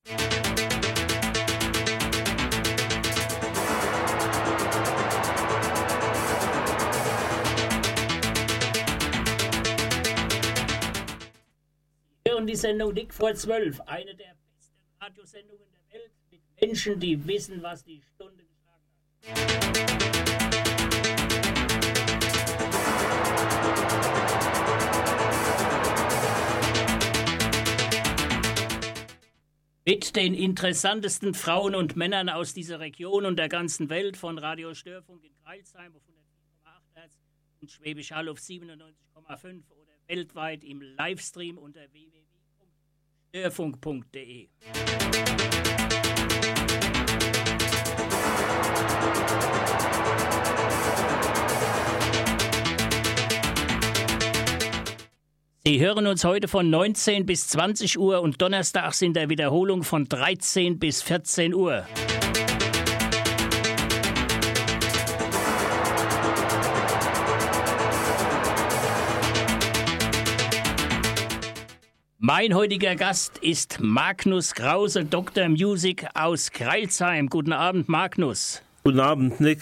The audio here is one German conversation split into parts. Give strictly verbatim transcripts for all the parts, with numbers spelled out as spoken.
Hören die Sendung Dick vor zwölf, eine der besten Radiosendungen der Welt mit Menschen, die wissen, was die Stunde geschlagen hat. Mit den interessantesten Frauen und Männern aus dieser Region und der ganzen Welt, von Radio Störfunk in Crailsheim auf hundertvier Komma acht Hertz und Schwäbisch Hall auf siebenundneunzig Komma fünf oder weltweit im Livestream unter w w w punkt störfunk punkt d e. Sie hören uns heute von neunzehn bis zwanzig Uhr und donnerstags in der Wiederholung von dreizehn bis vierzehn Uhr. Mein heutiger Gast ist Magnus Krause, Doktor Music aus Crailsheim. Guten Abend, Magnus. Guten Abend, Nick.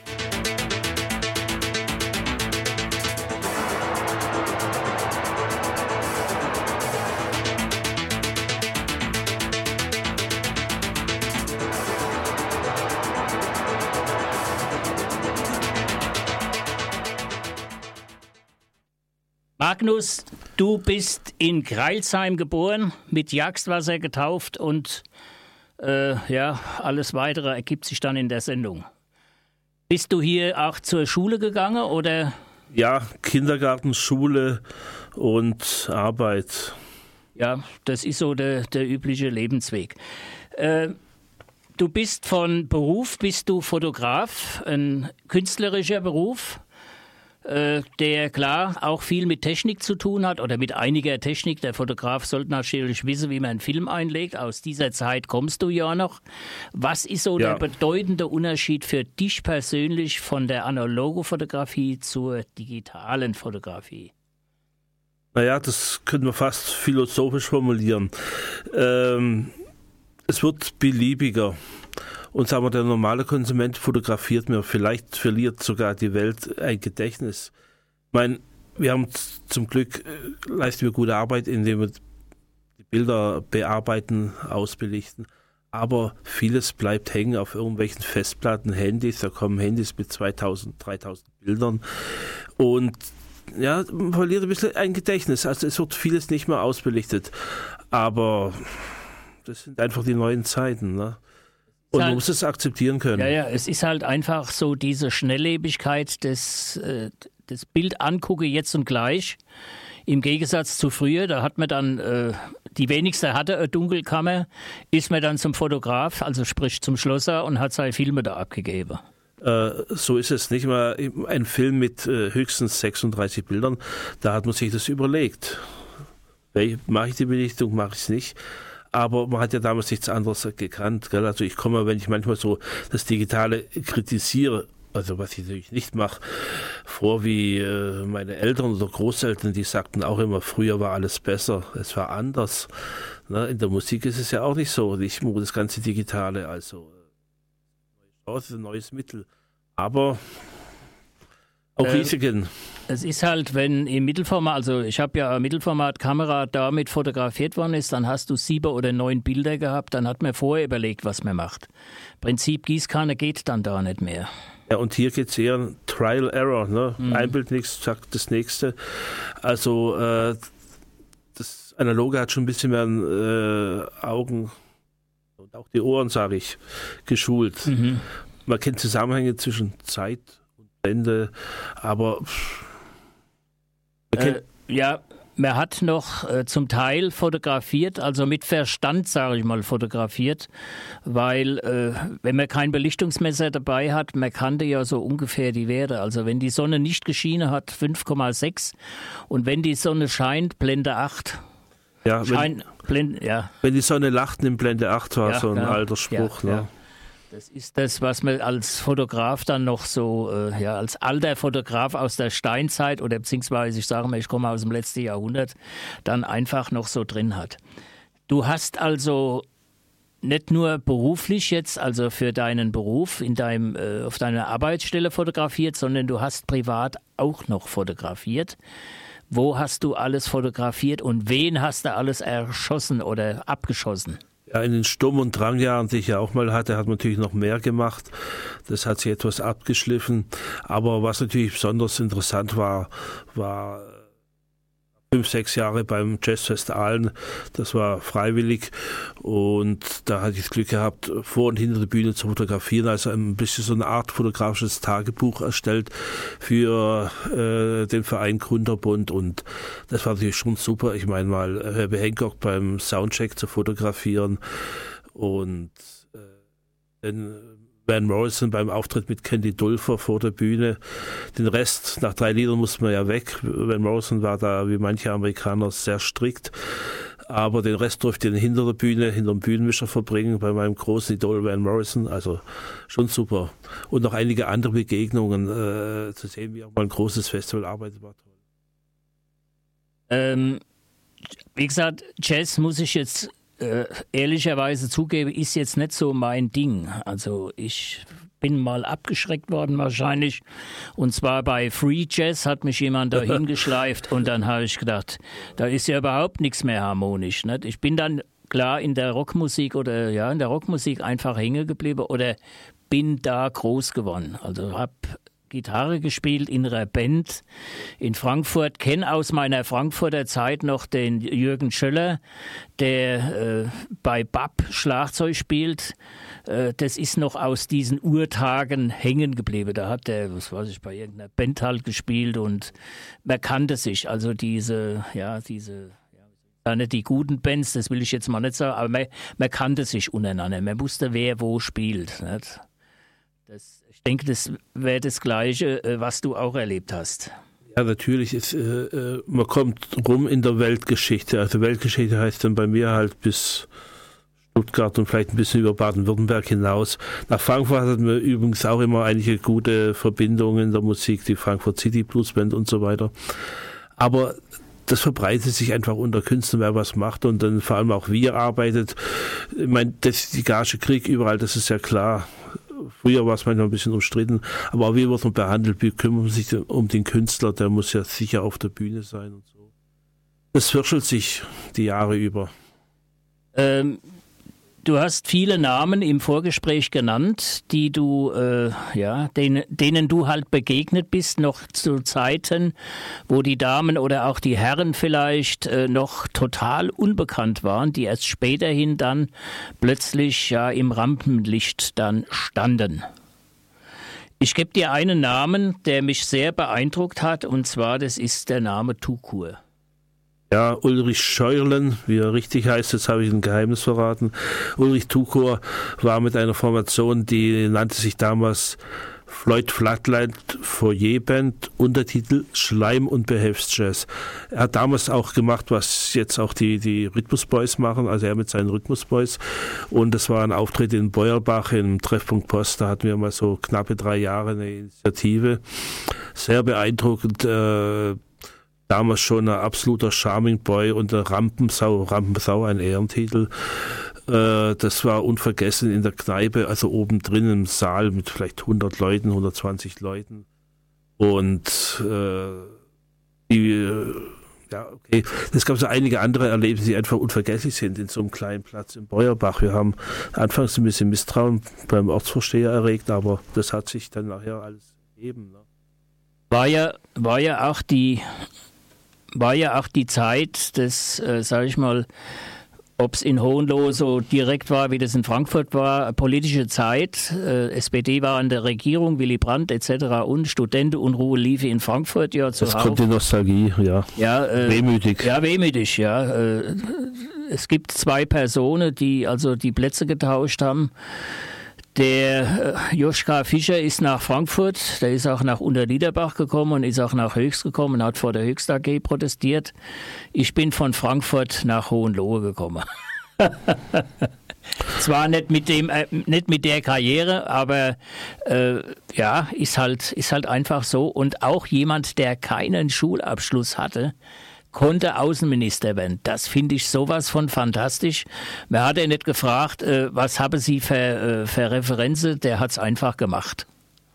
Magnus, du bist in Crailsheim geboren, mit Jagstwasser getauft und äh, ja, alles Weitere ergibt sich dann in der Sendung. Bist du hier auch zur Schule gegangen oder? Ja, Kindergarten, Schule und Arbeit. Ja, das ist so der, der übliche Lebensweg. Äh, du bist von Beruf, bist du Fotograf, ein künstlerischer Beruf, der klar auch viel mit Technik zu tun hat oder mit einiger Technik. Der Fotograf sollte natürlich wissen, wie man einen Film einlegt. Aus dieser Zeit kommst du ja noch. Was ist so ja. der bedeutende Unterschied für dich persönlich von der analogen Fotografie zur digitalen Fotografie? Naja, das können wir fast philosophisch formulieren. Ähm, es wird beliebiger. Und sagen wir, der normale Konsument fotografiert mehr. Vielleicht verliert sogar die Welt ein Gedächtnis. Ich meine, wir haben zum Glück, leisten wir gute Arbeit, indem wir die Bilder bearbeiten, ausbelichten. Aber vieles bleibt hängen auf irgendwelchen Festplatten, Handys. Da kommen Handys mit zweitausend, dreitausend Bildern. Und ja, man verliert ein bisschen ein Gedächtnis. Also es wird vieles nicht mehr ausbelichtet. Aber das sind einfach die neuen Zeiten, ne? Und man muss es akzeptieren können. Ja, ja, es ist halt einfach so diese Schnelllebigkeit des, äh, des Bild angucke jetzt und gleich. Im Gegensatz zu früher, da hat man dann, äh, die wenigste hatte eine Dunkelkammer, ist man dann zum Fotograf, also sprich zum Schlosser und hat seine Filme da abgegeben. Äh, so ist es nicht mal. Ein Film mit äh, höchstens sechsunddreißig Bildern, da hat man sich das überlegt. Mache ich die Belichtung, mache ich es nicht. Aber man hat ja damals nichts anderes gekannt. Gell? Also ich komme, wenn ich manchmal so das Digitale kritisiere, also was ich natürlich nicht mache, vor wie äh, meine Eltern oder Großeltern, die sagten auch immer, früher war alles besser, es war anders. Na, in der Musik ist es ja auch nicht so, nicht nur das ganze Digitale, also äh, neue Chance, neues Mittel. Aber auch äh, Risiken. Es ist halt, wenn im Mittelformat, also ich habe ja eine Mittelformatkamera damit fotografiert worden ist, dann hast du sieben oder neun Bilder gehabt, dann hat man vorher überlegt, was man macht. Prinzip Gießkanne geht dann da nicht mehr. Ja, und hier geht es eher Trial Error, ne? Mhm. Ein Bild nichts, sagt das nächste. Also äh, das Analoge hat schon ein bisschen mehr äh, Augen und auch die Ohren, sage ich, geschult. Mhm. Man kennt Zusammenhänge zwischen Zeit und Blende, aber Äh, ja, man hat noch äh, zum Teil fotografiert, also mit Verstand, sage ich mal, fotografiert, weil äh, wenn man kein Belichtungsmesser dabei hat, man kannte ja so ungefähr die Werte. Also wenn die Sonne nicht geschienen hat, fünf Komma sechs und wenn die Sonne scheint, Blende acht. Ja, Schein, wenn, Blende, ja. wenn die Sonne lacht, nimmt Blende acht, war ja, so ein ja, alter Spruch. Ja, ne? ja. Das ist das, was man als Fotograf dann noch so, äh, ja, als alter Fotograf aus der Steinzeit oder beziehungsweise ich sage mal, ich komme aus dem letzten Jahrhundert, dann einfach noch so drin hat. Du hast also nicht nur beruflich jetzt, also für deinen Beruf in deinem, äh, auf deiner Arbeitsstelle fotografiert, sondern du hast privat auch noch fotografiert. Wo hast du alles fotografiert und wen hast du alles erschossen oder abgeschossen? Ja, in den Sturm- und Drangjahren, die ich ja auch mal hatte, hat man natürlich noch mehr gemacht. Das hat sich etwas abgeschliffen. Aber was natürlich besonders interessant war, war fünf, sechs Jahre beim Jazzfest Aalen. Das war freiwillig und da hatte ich das Glück gehabt, vor und hinter der Bühne zu fotografieren. Also ein bisschen so eine Art fotografisches Tagebuch erstellt für äh, den Verein Gründerbund und das war natürlich schon super. Ich meine mal, Herbie Hancock beim Soundcheck zu fotografieren und äh, den Van Morrison beim Auftritt mit Candy Dulfer vor der Bühne. Den Rest, nach drei Liedern musste man ja weg. Van Morrison war da, wie manche Amerikaner, sehr strikt. Aber den Rest durfte ich hinter der Bühne, hinter dem Bühnenmischer verbringen, bei meinem großen Idol Van Morrison. Also schon super. Und noch einige andere Begegnungen äh, zu sehen, wie auch mal ein großes Festival arbeitet, war toll. Ähm, wie gesagt, Jazz muss ich jetzt Äh, ehrlicherweise zugebe, ist jetzt nicht so mein Ding. Also ich bin mal abgeschreckt worden wahrscheinlich. Und zwar bei Free Jazz hat mich jemand da hingeschleift und dann habe ich gedacht, da ist ja überhaupt nichts mehr harmonisch. Nicht? Ich bin dann klar in der Rockmusik oder ja in der Rockmusik einfach hängen geblieben oder bin da groß geworden. Also habe Gitarre gespielt in einer Band in Frankfurt. Kenne aus meiner Frankfurter Zeit noch den Jürgen Schöller, der äh, bei B A P Schlagzeug spielt. Äh, das ist noch aus diesen Urtagen hängen geblieben. Da hat er, was weiß ich, bei irgendeiner Band halt gespielt und man kannte sich. Also diese, ja, diese, ja, nicht die guten Bands, das will ich jetzt mal nicht sagen, aber man, man kannte sich untereinander. Man wusste, wer wo spielt. Nicht? Das, ich denke, das wäre das Gleiche, was du auch erlebt hast. Ja, natürlich. Ist, äh, man kommt rum in der Weltgeschichte. Also Weltgeschichte heißt dann bei mir halt bis Stuttgart und vielleicht ein bisschen über Baden-Württemberg hinaus. Nach Frankfurt hatten wir übrigens auch immer einige gute Verbindungen in der Musik, die Frankfurt City Blues Band und so weiter. Aber das verbreitet sich einfach unter Künstlern, wer was macht und dann vor allem auch wie er arbeitet. Ich meine, das die Gage Krieg überall, das ist ja klar. Früher war es manchmal ein bisschen umstritten, aber auch wie wird man behandelt, wie kümmert man sich um den Künstler, der muss ja sicher auf der Bühne sein und so. Das würschelt sich die Jahre über. Ähm, du hast viele Namen im Vorgespräch genannt, die du, äh, ja, denen, denen du halt begegnet bist, noch zu Zeiten, wo die Damen oder auch die Herren vielleicht äh, noch total unbekannt waren, die erst späterhin dann plötzlich ja im Rampenlicht dann standen. Ich gebe dir einen Namen, der mich sehr beeindruckt hat, und zwar das ist der Name Tukur. Ja, Ulrich Scheurlen, wie er richtig heißt, jetzt habe ich ein Geheimnis verraten. Ulrich Tukur war mit einer Formation, die nannte sich damals Floyd Flatland Foyer Band, Untertitel Schleim und Behelfsjazz. Er hat damals auch gemacht, was jetzt auch die, die Rhythmus Boys machen, also er mit seinen Rhythmus Boys. Und das war ein Auftritt in Beuerbach im Treffpunkt Post, da hatten wir mal so knappe drei Jahre eine Initiative. Sehr beeindruckend, äh, damals schon ein absoluter Charming Boy und eine Rampensau, Rampensau, ein Ehrentitel. Äh, das war unvergessen in der Kneipe, also oben drin im Saal mit vielleicht hundert Leuten, hundertzwanzig Leuten. Und äh, die, äh, ja, okay. Es gab so einige andere Erlebnisse, die einfach unvergesslich sind in so einem kleinen Platz in Beuerbach. Wir haben anfangs ein bisschen Misstrauen beim Ortsvorsteher erregt, aber das hat sich dann nachher alles gegeben. Ne? War ja, war ja auch die war ja auch die Zeit des, äh, sag ich mal, ob es in Hohenlohe so direkt war, wie das in Frankfurt war, politische Zeit. Äh, S P D war an der Regierung, Willy Brandt et cetera. Und Studentenunruhe lief in Frankfurt ja zuhauf. Das kommt die Nostalgie, ja. ja äh, wehmütig. Ja, wehmütig, ja. Äh, es gibt zwei Personen, die also die Plätze getauscht haben. Der äh, Joschka Fischer ist nach Frankfurt, der ist auch nach Unterliederbach gekommen und ist auch nach Höchst gekommen und hat vor der Höchst A G protestiert. Ich bin von Frankfurt nach Hohenlohe gekommen. Zwar nicht mit dem, äh, nicht mit der Karriere, aber äh, ja, ist halt, ist halt einfach so. Und auch jemand, der keinen Schulabschluss hatte, konnte Außenminister werden. Das finde ich sowas von fantastisch. Man hat ja nicht gefragt, äh, was haben Sie für, äh, für Referenzen, der hat es einfach gemacht.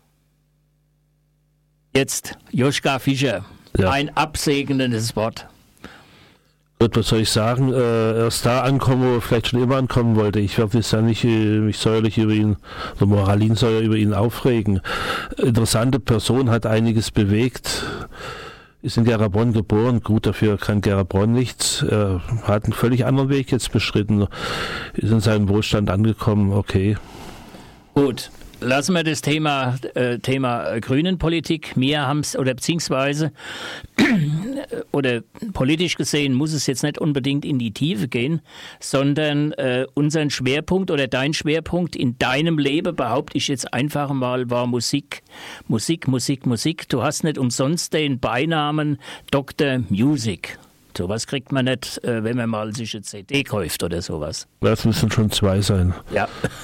Jetzt Joschka Fischer, ja. Ein absegnendes Wort. Gut, was soll ich sagen? Äh, erst da ankommen, wo er vielleicht schon immer ankommen wollte. Ich werde jetzt ja nicht äh, mich säuerlich über ihn, oder Moralinsäuer über ihn aufregen. Interessante Person, hat einiges bewegt. Ist in Gerabronn geboren, gut, dafür kann Gerabronn nichts. Er hat einen völlig anderen Weg jetzt beschritten, ist in seinem Wohlstand angekommen, okay. Gut, lassen wir das Thema, äh, Thema Grünenpolitik. Wir haben es, oder beziehungsweise, oder politisch gesehen muss es jetzt nicht unbedingt in die Tiefe gehen, sondern äh, unseren Schwerpunkt oder dein Schwerpunkt in deinem Leben, behaupte ich jetzt einfach mal, war Musik. Musik, Musik, Musik. Du hast nicht umsonst den Beinamen Doktor Music. Sowas kriegt man nicht, äh, wenn man mal sich eine C D kauft oder sowas. Das müssen schon zwei sein. Ja,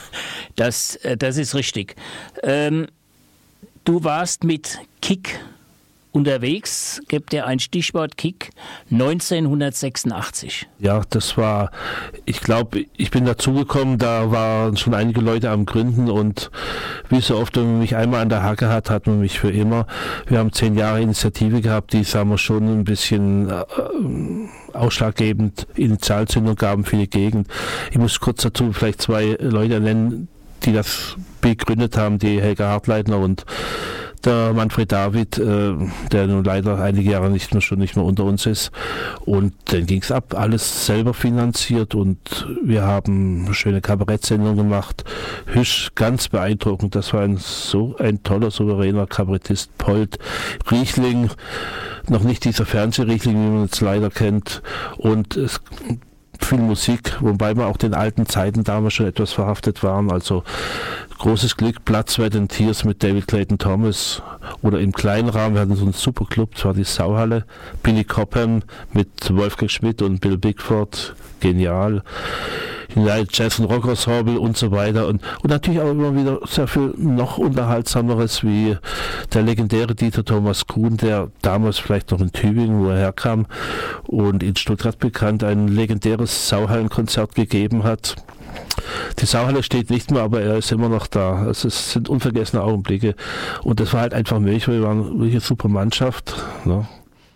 das, äh, das ist richtig. Ähm, du warst mit Kick unterwegs, gibt dir ein Stichwort Kick, neunzehnhundertsechsundachtzig. Ja, das war, ich glaube, ich bin dazugekommen, da waren schon einige Leute am Gründen und wie so oft, wenn man mich einmal an der Hacke hat, hat man mich für immer. Wir haben zehn Jahre Initiative gehabt, die, sagen wir, schon ein bisschen äh, ausschlaggebend Initialzündung gaben für die Gegend. Ich muss kurz dazu vielleicht zwei Leute nennen, die das begründet haben, die Helga Hartleitner und der Manfred David, äh, der nun leider einige Jahre nicht mehr, schon nicht mehr unter uns ist. Und dann ging es ab, alles selber finanziert und wir haben schöne Kabarettsendungen gemacht. Hüsch, ganz beeindruckend, das war ein so ein toller, souveräner Kabarettist. Polt, Riechling, noch nicht dieser Fernsehriechling, wie man es leider kennt. Und es viel Musik, wobei wir auch den alten Zeiten damals schon etwas verhaftet waren, also großes Glück, Platz bei den Tiers mit David Clayton Thomas oder im kleinen Rahmen, wir hatten so einen super Club, das war die Sauhalle, Billy Cobham mit Wolfgang Schmidt und Bill Bickford, genial, United Jazz und Rock Ensemble und so weiter und, und natürlich auch immer wieder sehr viel noch unterhaltsameres wie der legendäre Dieter Thomas Kuhn, der damals vielleicht noch in Tübingen, wo er herkam und in Stuttgart bekannt, ein legendäres Sauhallenkonzert gegeben hat. Die Sauhalle steht nicht mehr, aber er ist immer noch da. Also es sind unvergessene Augenblicke und das war halt einfach möglich, weil wir waren wirklich eine super Mannschaft, ne?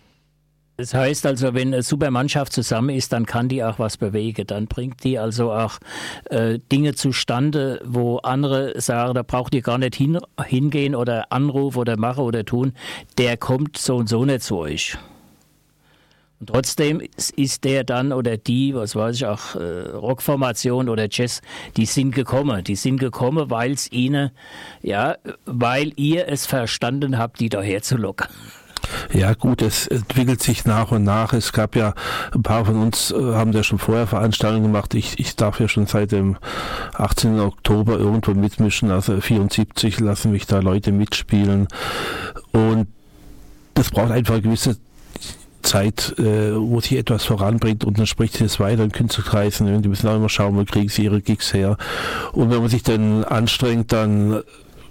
Das heißt also, wenn eine super Mannschaft zusammen ist, dann kann die auch was bewegen. Dann bringt die also auch äh, Dinge zustande, wo andere sagen, da braucht ihr gar nicht hin, hingehen oder anrufen oder machen oder tun. Der kommt so und so nicht zu euch. Und trotzdem ist der dann oder die, was weiß ich auch, äh, Rockformation oder Jazz, die sind gekommen. Die sind gekommen, weil es ihnen, ja, weil ihr es verstanden habt, die daher zu locken. Ja gut, es entwickelt sich nach und nach. Es gab ja, ein paar von uns äh, haben ja schon vorher Veranstaltungen gemacht. Ich, ich darf ja schon seit dem achtzehnten Oktober irgendwo mitmischen, also vierundsiebzig lassen mich da Leute mitspielen. Und das braucht einfach eine gewisse Zeit, äh, wo sich etwas voranbringt und dann spricht sich das weiter in Künstlerkreisen. Die müssen auch immer schauen, wo kriegen sie ihre Gigs her. Und wenn man sich dann anstrengt, dann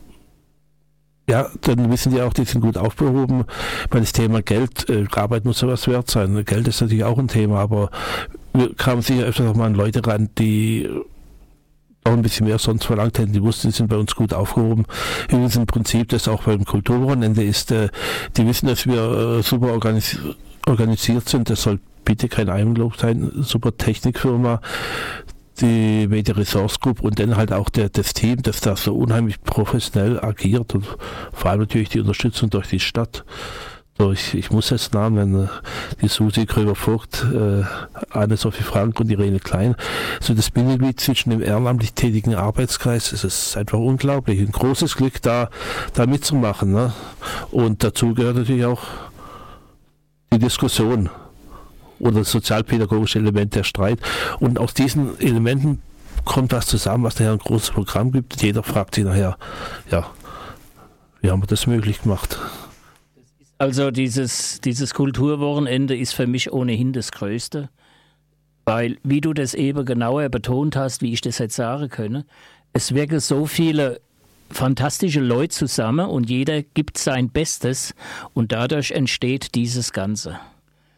ja, dann wissen die auch, die sind gut aufgehoben. Weil das Thema Geld, äh, Arbeit muss sowas wert sein. Geld ist natürlich auch ein Thema, aber wir kamen sicher öfter noch mal an Leute ran, die auch ein bisschen mehr sonst verlangt hätten. Die wussten, die sind bei uns gut aufgehoben. Übrigens im Prinzip, das auch beim Kulturwochenende ist, äh, die wissen, dass wir äh, super organis- organisiert sind. Das soll bitte kein Eigenlob sein. Super Technikfirma, die Media Resource Group und dann halt auch der, das Team, das da so unheimlich professionell agiert und vor allem natürlich die Unterstützung durch die Stadt. Durch, ich muss jetzt Namen nennen, die Susi Kröger-Vogt, äh, Anne-Sophie Frank und Irene Klein. So das Bindeglied zwischen dem ehrenamtlich tätigen Arbeitskreis, es ist einfach unglaublich. Ein großes Glück, da, da mitzumachen, ne? Und dazu gehört natürlich auch die Diskussion oder das sozialpädagogische Element, der Streit. Und aus diesen Elementen kommt was zusammen, was nachher ein großes Programm gibt. Jeder fragt sich nachher, ja, wie haben wir das möglich gemacht? Also dieses, dieses Kulturwochenende ist für mich ohnehin das Größte, weil, wie du das eben genauer betont hast, wie ich das jetzt sagen könne, es wirken so viele fantastische Leute zusammen und jeder gibt sein Bestes und dadurch entsteht dieses Ganze.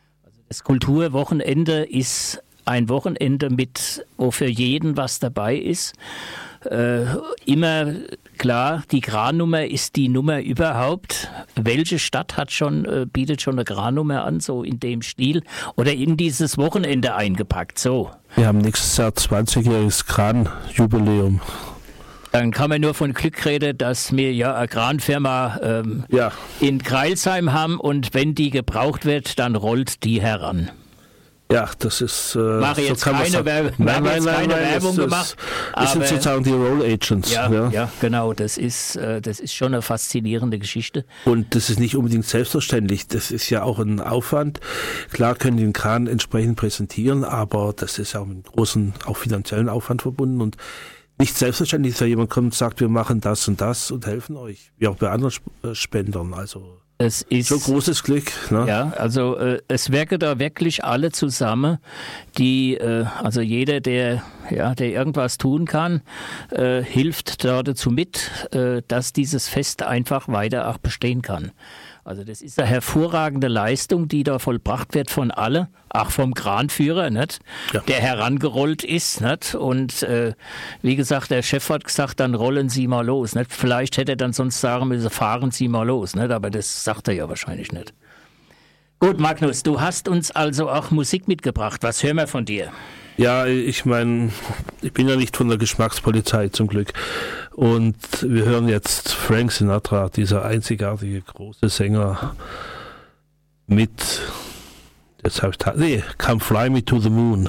Das Kulturwochenende ist ein Wochenende mit, wo für jeden was dabei ist. Äh, immer klar, die Granummer ist die Nummer überhaupt. Welche Stadt hat schon, äh, bietet schon eine Granummer an, so in dem Stil? Oder in dieses Wochenende eingepackt, so? Wir haben nächstes Jahr zwanzigjähriges Kran-Jubiläum. Dann kann man nur von Glück reden, dass wir ja eine Kranfirma ähm, ja. in Greilsheim haben und wenn die gebraucht wird, dann rollt die heran. Ja, das ist... Äh, Mache jetzt so keine, Werbe, nein, nein, jetzt nein, keine nein, Werbung das, gemacht. Das, das sind sozusagen die Roll Agents. Ja, ja. ja genau. Das ist, äh, das ist schon eine faszinierende Geschichte. Und das ist nicht unbedingt selbstverständlich. Das ist ja auch ein Aufwand. Klar können die den Kran entsprechend präsentieren, aber das ist ja auch mit einem großen, auch finanziellen Aufwand verbunden. Und nicht selbstverständlich, dass jemand kommt und sagt, wir machen das und das und helfen euch. Wie auch bei anderen Spendern. Also... Es ist so großes Glück. Ne? Ja, also äh, es wirken da wirklich alle zusammen, die, äh, also jeder, der, ja, der irgendwas tun kann, äh, hilft da dazu mit, äh, dass dieses Fest einfach weiter auch bestehen kann. Also das ist eine hervorragende Leistung, die da vollbracht wird von allen, auch vom Kranführer, nicht? Ja. Der herangerollt ist. Nicht? Und äh, wie gesagt, der Chef hat gesagt, dann rollen Sie mal los. Nicht? Vielleicht hätte er dann sonst sagen müssen, fahren Sie mal los. Nicht? Aber das sagt er ja wahrscheinlich nicht. Gut, Magnus, du hast uns also auch Musik mitgebracht. Was hören wir von dir? Ja, ich meine, ich bin ja nicht von der Geschmackspolizei zum Glück. Und wir hören jetzt Frank Sinatra, dieser einzigartige große Sänger, mit, jetzt habe ich, nee, Come Fly Me to the Moon.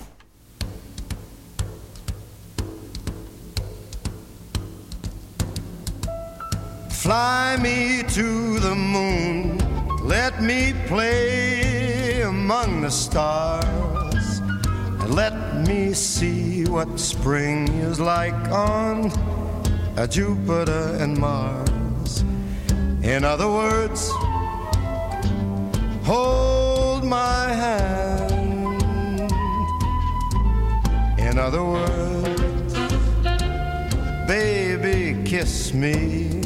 Fly me to the moon, let me play among the stars. Let me see what spring is like on uh, Jupiter and Mars. In other words, hold my hand. In other words, baby, kiss me.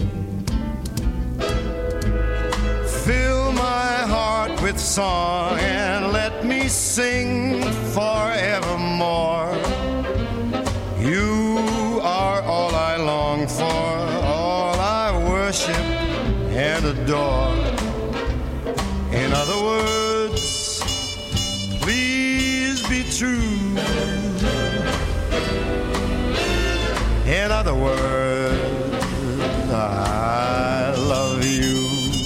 Fill my heart with song and let me sing forevermore. You are all I long for, all I worship and adore. In other words, please be true. In other words, I love you.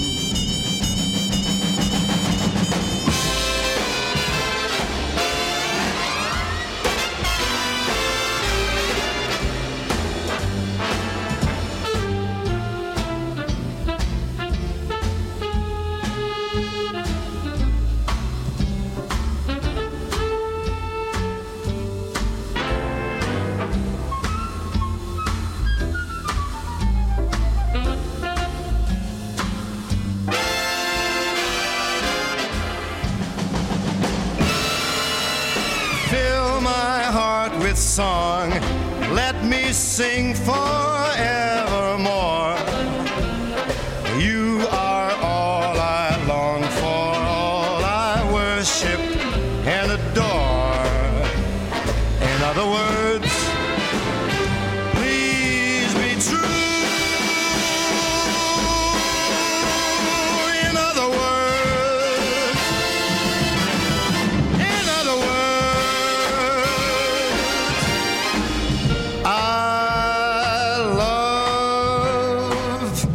Song, let me sing forevermore. You are all I long for, all I worship and adore. In other words, please be true. In other words, in other words, I love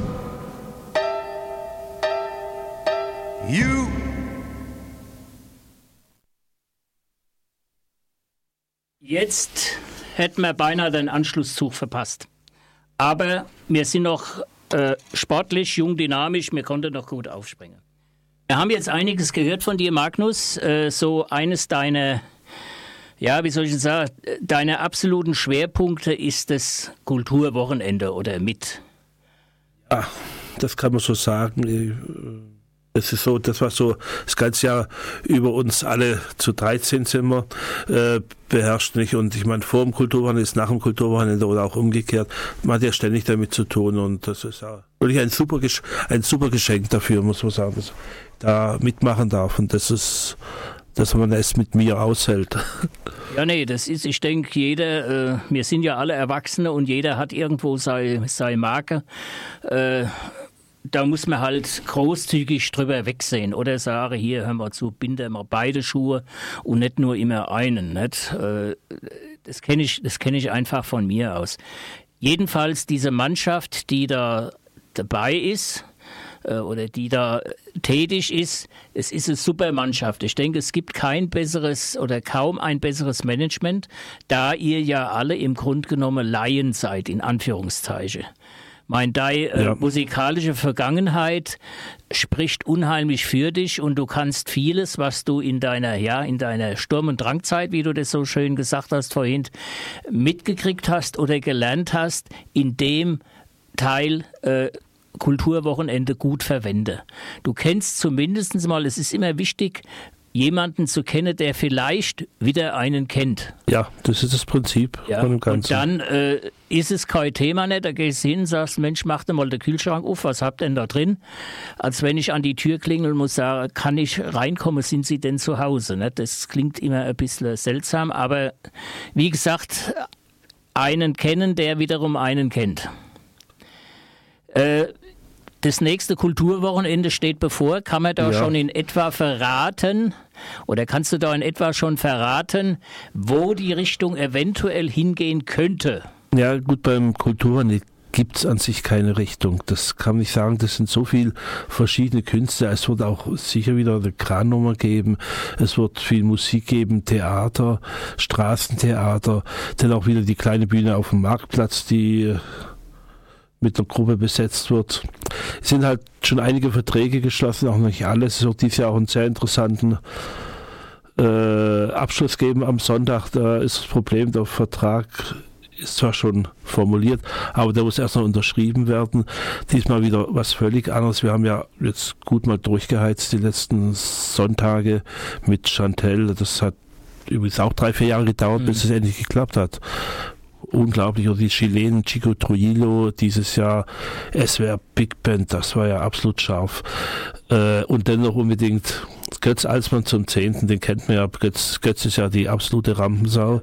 you. Jetzt hätten wir beinahe den Anschlusszug verpasst. Aber wir sind noch äh, sportlich, jung, dynamisch, wir konnten noch gut aufspringen. Wir haben jetzt einiges gehört von dir, Magnus. Äh, so eines deiner, ja, wie soll ich sagen, deine absoluten Schwerpunkte ist das Kulturwochenende oder mit. Ja, das kann man so sagen. Es ist so, das war so das ganze Jahr über uns alle zu dreizehn sind wir, äh, beherrscht nicht. Und ich meine, vor dem Kulturwochenende ist nach dem Kulturwochenende oder auch umgekehrt. Man hat ja ständig damit zu tun und das ist ja wirklich ein super, ein super Geschenk dafür, muss man sagen, dass da mitmachen darf. Und das ist, dass man es mit mir aushält. Ja, nee, das ist, ich denke, jeder, äh, wir sind ja alle Erwachsene und jeder hat irgendwo seine, seine Marke. Äh, Da muss man halt großzügig drüber wegsehen oder sagen, hier, hör mal zu, binden wir beide Schuhe und nicht nur immer einen. Nicht? Das kenne ich, das kenn ich einfach von mir aus. Jedenfalls diese Mannschaft, die da dabei ist oder die da tätig ist, es ist eine super Mannschaft. Ich denke, es gibt kein besseres oder kaum ein besseres Management, da ihr ja alle im Grunde genommen Laien seid, in Anführungszeichen. Mein deine äh, ja. musikalische Vergangenheit spricht unheimlich für dich und du kannst vieles, was du in deiner, ja, in deiner Sturm- und Drangzeit, wie du das so schön gesagt hast vorhin, mitgekriegt hast oder gelernt hast, in dem Teil äh, Kulturwochenende gut verwende. Du kennst zumindest mal, es ist immer wichtig, jemanden zu kennen, der vielleicht wieder einen kennt. Ja, das ist das Prinzip ja, von dem Ganzen. Und dann äh, ist es kein Thema nicht, da gehst du hin und sagst, Mensch, mach dir mal den Kühlschrank auf, was habt ihr denn da drin? Als wenn ich an die Tür klingeln muss, sagen, kann ich reinkommen, sind Sie denn zu Hause? Ne? Das klingt immer ein bisschen seltsam, aber wie gesagt, einen kennen, der wiederum einen kennt. Äh, Das nächste Kulturwochenende steht bevor. Kann man da ja. schon in etwa verraten oder kannst du da in etwa schon verraten, wo die Richtung eventuell hingehen könnte? Ja gut, beim Kulturwochenende gibt es an sich keine Richtung. Das kann man nicht sagen. Das sind so viele verschiedene Künstler. Es wird auch sicher wieder eine Krannummer geben. Es wird viel Musik geben, Theater, Straßentheater. Dann auch wieder die kleine Bühne auf dem Marktplatz, die mit einer Gruppe besetzt wird. Es sind halt schon einige Verträge geschlossen, auch nicht alles. Es wird dieses Jahr auch einen sehr interessanten äh, Abschluss geben am Sonntag. Da ist das Problem, der Vertrag ist zwar schon formuliert, aber der muss erst noch unterschrieben werden. Diesmal wieder was völlig anderes. Wir haben ja jetzt gut mal durchgeheizt die letzten Sonntage mit Chantel. Das hat übrigens auch drei, vier Jahre gedauert, mhm. bis es endlich geklappt hat. Unglaublich. Oder die Chilenen, Chico Trujillo dieses Jahr, S W R Big Band, das war ja absolut scharf. Äh, und dann noch unbedingt Götz Alsmann zum zehnten, den kennt man ja. Götz, Götz ist ja die absolute Rampensau.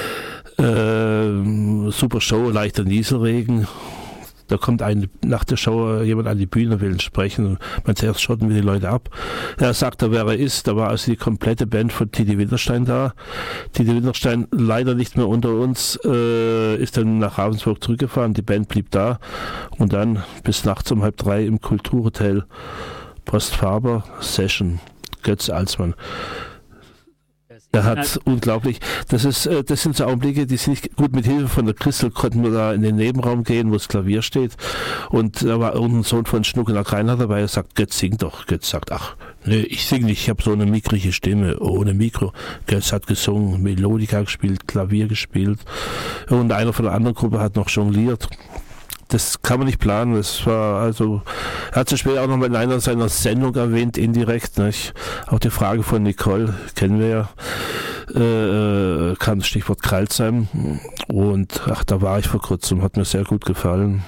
Äh, super Show, leichter Nieselregen. Da kommt ein, nach der Show jemand an die Bühne, will sprechen. Man zuerst schotten wir die Leute ab. Er sagt, wer er ist. Da war also die komplette Band von Titi Winterstein da. Titi Winterstein leider nicht mehr unter uns, äh, ist dann nach Ravensburg zurückgefahren. Die Band blieb da. Und dann bis nachts um halb drei im Kulturhotel Postfaber Session. Götz Alsmann. Er hat unglaublich, das ist, das sind so Augenblicke, die sind nicht gut. Mit Hilfe von der Christel konnten wir da in den Nebenraum gehen, wo das Klavier steht. Und da war irgendein Sohn von Schnuckener Kreiner dabei, er sagt, Götz, sing doch. Götz sagt, ach, nee, ich singe nicht, ich habe so eine mickrige Stimme, ohne Mikro. Götz hat gesungen, Melodika gespielt, Klavier gespielt. Und einer von der anderen Gruppe hat noch jongliert. Das kann man nicht planen. Das war also, er hat es später auch noch mal in einer seiner Sendung erwähnt, indirekt. Nicht? Auch die Frage von Nicole kennen wir ja, äh, kam das Stichwort Kralsheim. Und ach, da war ich vor kurzem, hat mir sehr gut gefallen.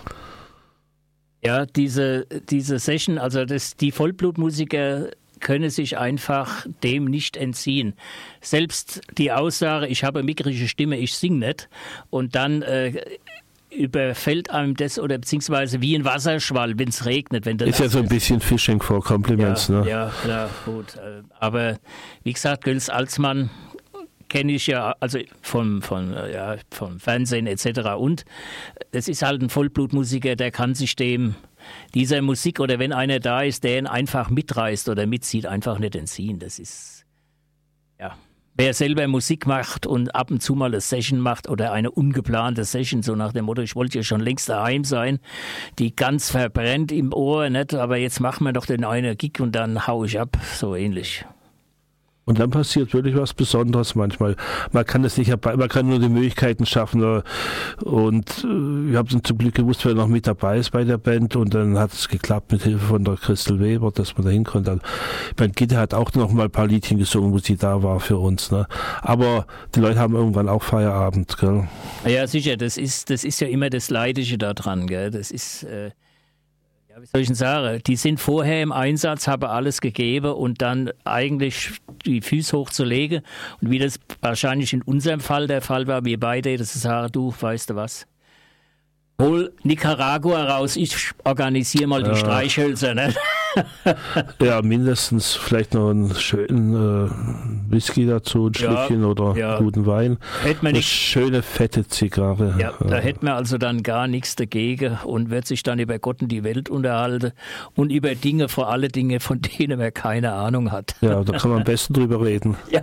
Ja, diese, diese Session, also das, die Vollblutmusiker können sich einfach dem nicht entziehen. Selbst die Aussage, ich habe eine mickrige Stimme, ich singe nicht. Und dann äh, überfällt einem das oder beziehungsweise wie ein Wasserschwall, wenn es regnet. Wenn ist ja so ein bisschen Fishing for Compliments. Ja, ne? ja, klar, gut. Aber wie gesagt, Götz Alsmann kenne ich ja also vom, von, ja, vom Fernsehen et cetera. Und es ist halt ein Vollblutmusiker, der kann sich dem dieser Musik oder wenn einer da ist, der ihn einfach mitreißt oder mitzieht, einfach nicht entziehen. Das ist, ja. Wer selber Musik macht und ab und zu mal eine Session macht oder eine ungeplante Session, so nach dem Motto, ich wollte ja schon längst daheim sein, die ganz verbrennt im Ohr, nicht? Aber jetzt machen wir doch den einen Gig und dann hau ich ab, so ähnlich. Und dann passiert wirklich was Besonderes manchmal. Man kann es nicht herbei, man kann nur die Möglichkeiten schaffen. Und wir haben zum Glück gewusst, wer noch mit dabei ist bei der Band. Und dann hat es geklappt mit Hilfe von der Christel Weber, dass man da hin konnte. Meine Gitte hat auch noch mal ein paar Liedchen gesungen, wo sie da war für uns. Ne? Aber die Leute haben irgendwann auch Feierabend. Gell? Ja, sicher. Das ist, das ist ja immer das Leidige daran. Gell? Das ist... Äh Ja, wie soll ich denn sagen? Die sind vorher im Einsatz, haben alles gegeben und dann eigentlich die Füße hochzulegen. Und wie das wahrscheinlich in unserem Fall der Fall war, wir beide, das ist sagen, du, weißt du was? Hol Nicaragua raus, ich organisiere mal die ja. Streichhölzer. Ne? Ja, mindestens vielleicht noch einen schönen äh, Whisky dazu, ein Schlückchen ja, oder ja. guten Wein. Eine nicht, schöne, fette Zigarre. Ja, ja, da hätte man also dann gar nichts dagegen und wird sich dann über Gott und die Welt unterhalten und über Dinge, vor alle Dinge, von denen man keine Ahnung hat. Ja, da kann man am besten drüber reden. Ja.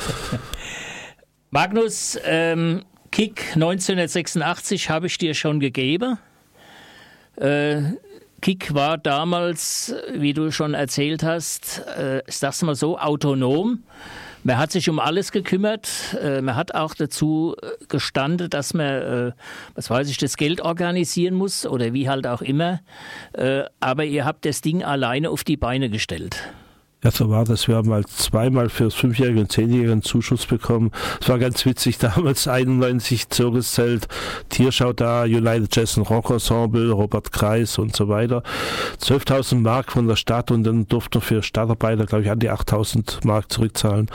Magnus, ähm, Kick neunzehnhundertsechsundachtzig habe ich dir schon gegeben. Äh, Kick war damals, wie du schon erzählt hast, äh, ich sag's mal so, autonom. Man hat sich um alles gekümmert. Äh, man hat auch dazu gestanden, dass man, äh, was weiß ich, das Geld organisieren muss oder wie halt auch immer. Äh, aber ihr habt das Ding alleine auf die Beine gestellt. Ja, so war das. Wir haben halt zweimal für das Fünfjährige und Zehnjährige einen Zuschuss bekommen. Es war ganz witzig, damals einundneunzig Zirkuszelt, Tierschau da, United Jazz and Rock Ensemble, Robert Kreis und so weiter. zwölftausend Mark von der Stadt und dann durften wir für Stadtarbeiter, glaube ich, an die achttausend Mark zurückzahlen.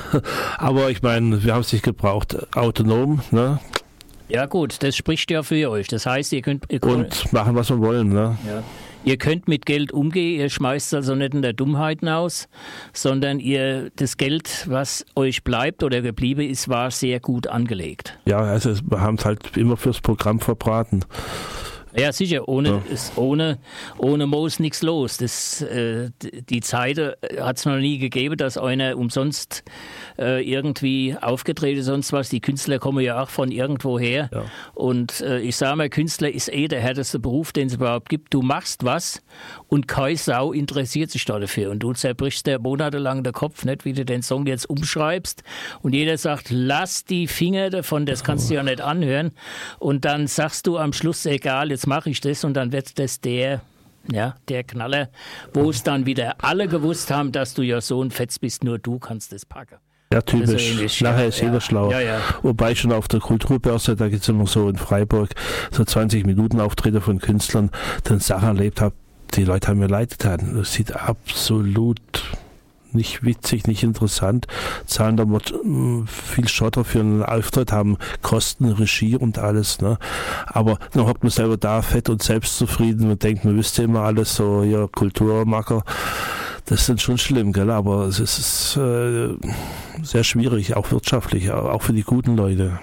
Aber ich meine, wir haben es nicht gebraucht. Autonom, ne? Ja gut, das spricht ja für euch. Das heißt, ihr könnt... Ihr könnt und machen, was wir wollen, ne? Ja. Ihr könnt mit Geld umgehen, ihr schmeißt also nicht in der Dummheiten aus, sondern ihr das Geld, was euch bleibt oder geblieben ist, war sehr gut angelegt. Ja, also wir haben es halt immer fürs Programm verbraten. Ja, sicher, ohne, ja. Ist, ohne, ohne Moos nichts los. Das, äh, die Zeit hat es noch nie gegeben, dass einer umsonst äh, irgendwie aufgetreten ist, sonst was. Die Künstler kommen ja auch von irgendwo her. Ja. Und äh, ich sage mal, Künstler ist eh der härteste Beruf, den es überhaupt gibt. Du machst was und keine Sau interessiert sich da dafür. Und du zerbrichst dir monatelang den Kopf, nicht, wie du den Song jetzt umschreibst. Und jeder sagt, lass die Finger davon, das kannst du ja nicht anhören. Und dann sagst du am Schluss, egal, jetzt mache ich das und dann wird das der, ja, der Knaller, wo es dann wieder alle gewusst haben, dass du ja so ein Fetz bist, nur du kannst das packen. Ja, typisch. Nachher ist jeder ja, schlau. Ja, ja. Wobei schon auf der Kulturbörse, da gibt es immer so in Freiburg, so zwanzig Minuten Auftritte von Künstlern, dann Sachen erlebt habe, die Leute haben mir leid getan. Das sieht absolut nicht witzig, nicht interessant, zahlen da viel Schotter für einen Auftritt, haben Kosten, Regie und alles, ne? Aber dann hockt man selber da, fett und selbstzufrieden und denkt, man wüsste immer alles, so, ja, Kulturmacher. Das ist dann schon schlimm, gell? Aber es ist äh, sehr schwierig, auch wirtschaftlich, auch für die guten Leute.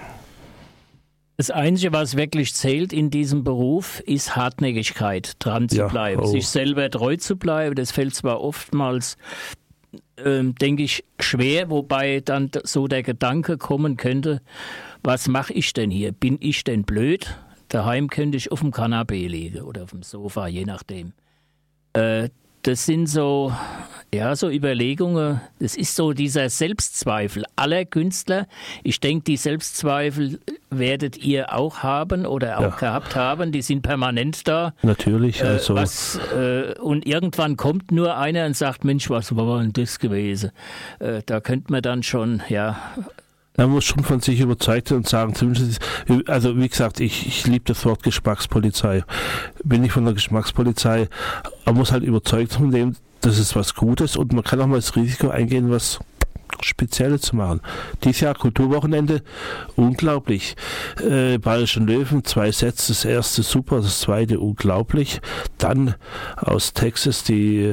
Das Einzige, was wirklich zählt in diesem Beruf, ist Hartnäckigkeit, dran zu ja, bleiben, oh. sich selber treu zu bleiben. Das fällt zwar oftmals Ähm, denke ich, schwer, wobei dann so der Gedanke kommen könnte, was mache ich denn hier? Bin ich denn blöd? Daheim könnte ich auf dem Kanapee liegen oder auf dem Sofa, je nachdem. Äh, das sind so, ja, so Überlegungen, das ist so dieser Selbstzweifel aller Künstler. Ich denke, die Selbstzweifel werdet ihr auch haben oder auch ja. gehabt haben, die sind permanent da. Natürlich. Also. Äh, was, äh, und irgendwann kommt nur einer und sagt, Mensch, was war denn das gewesen? Äh, da könnte man dann schon, ja... Man muss schon von sich überzeugt sein und sagen, also wie gesagt, ich, ich liebe das Wort Geschmackspolizei. Bin ich von der Geschmackspolizei, man muss halt überzeugt von dem, das ist was Gutes und man kann auch mal das Risiko eingehen, was Spezielles zu machen. Dieses Jahr Kulturwochenende, unglaublich. Äh, Bayerischen Löwen, zwei Sets, das erste super, das zweite unglaublich. Dann aus Texas die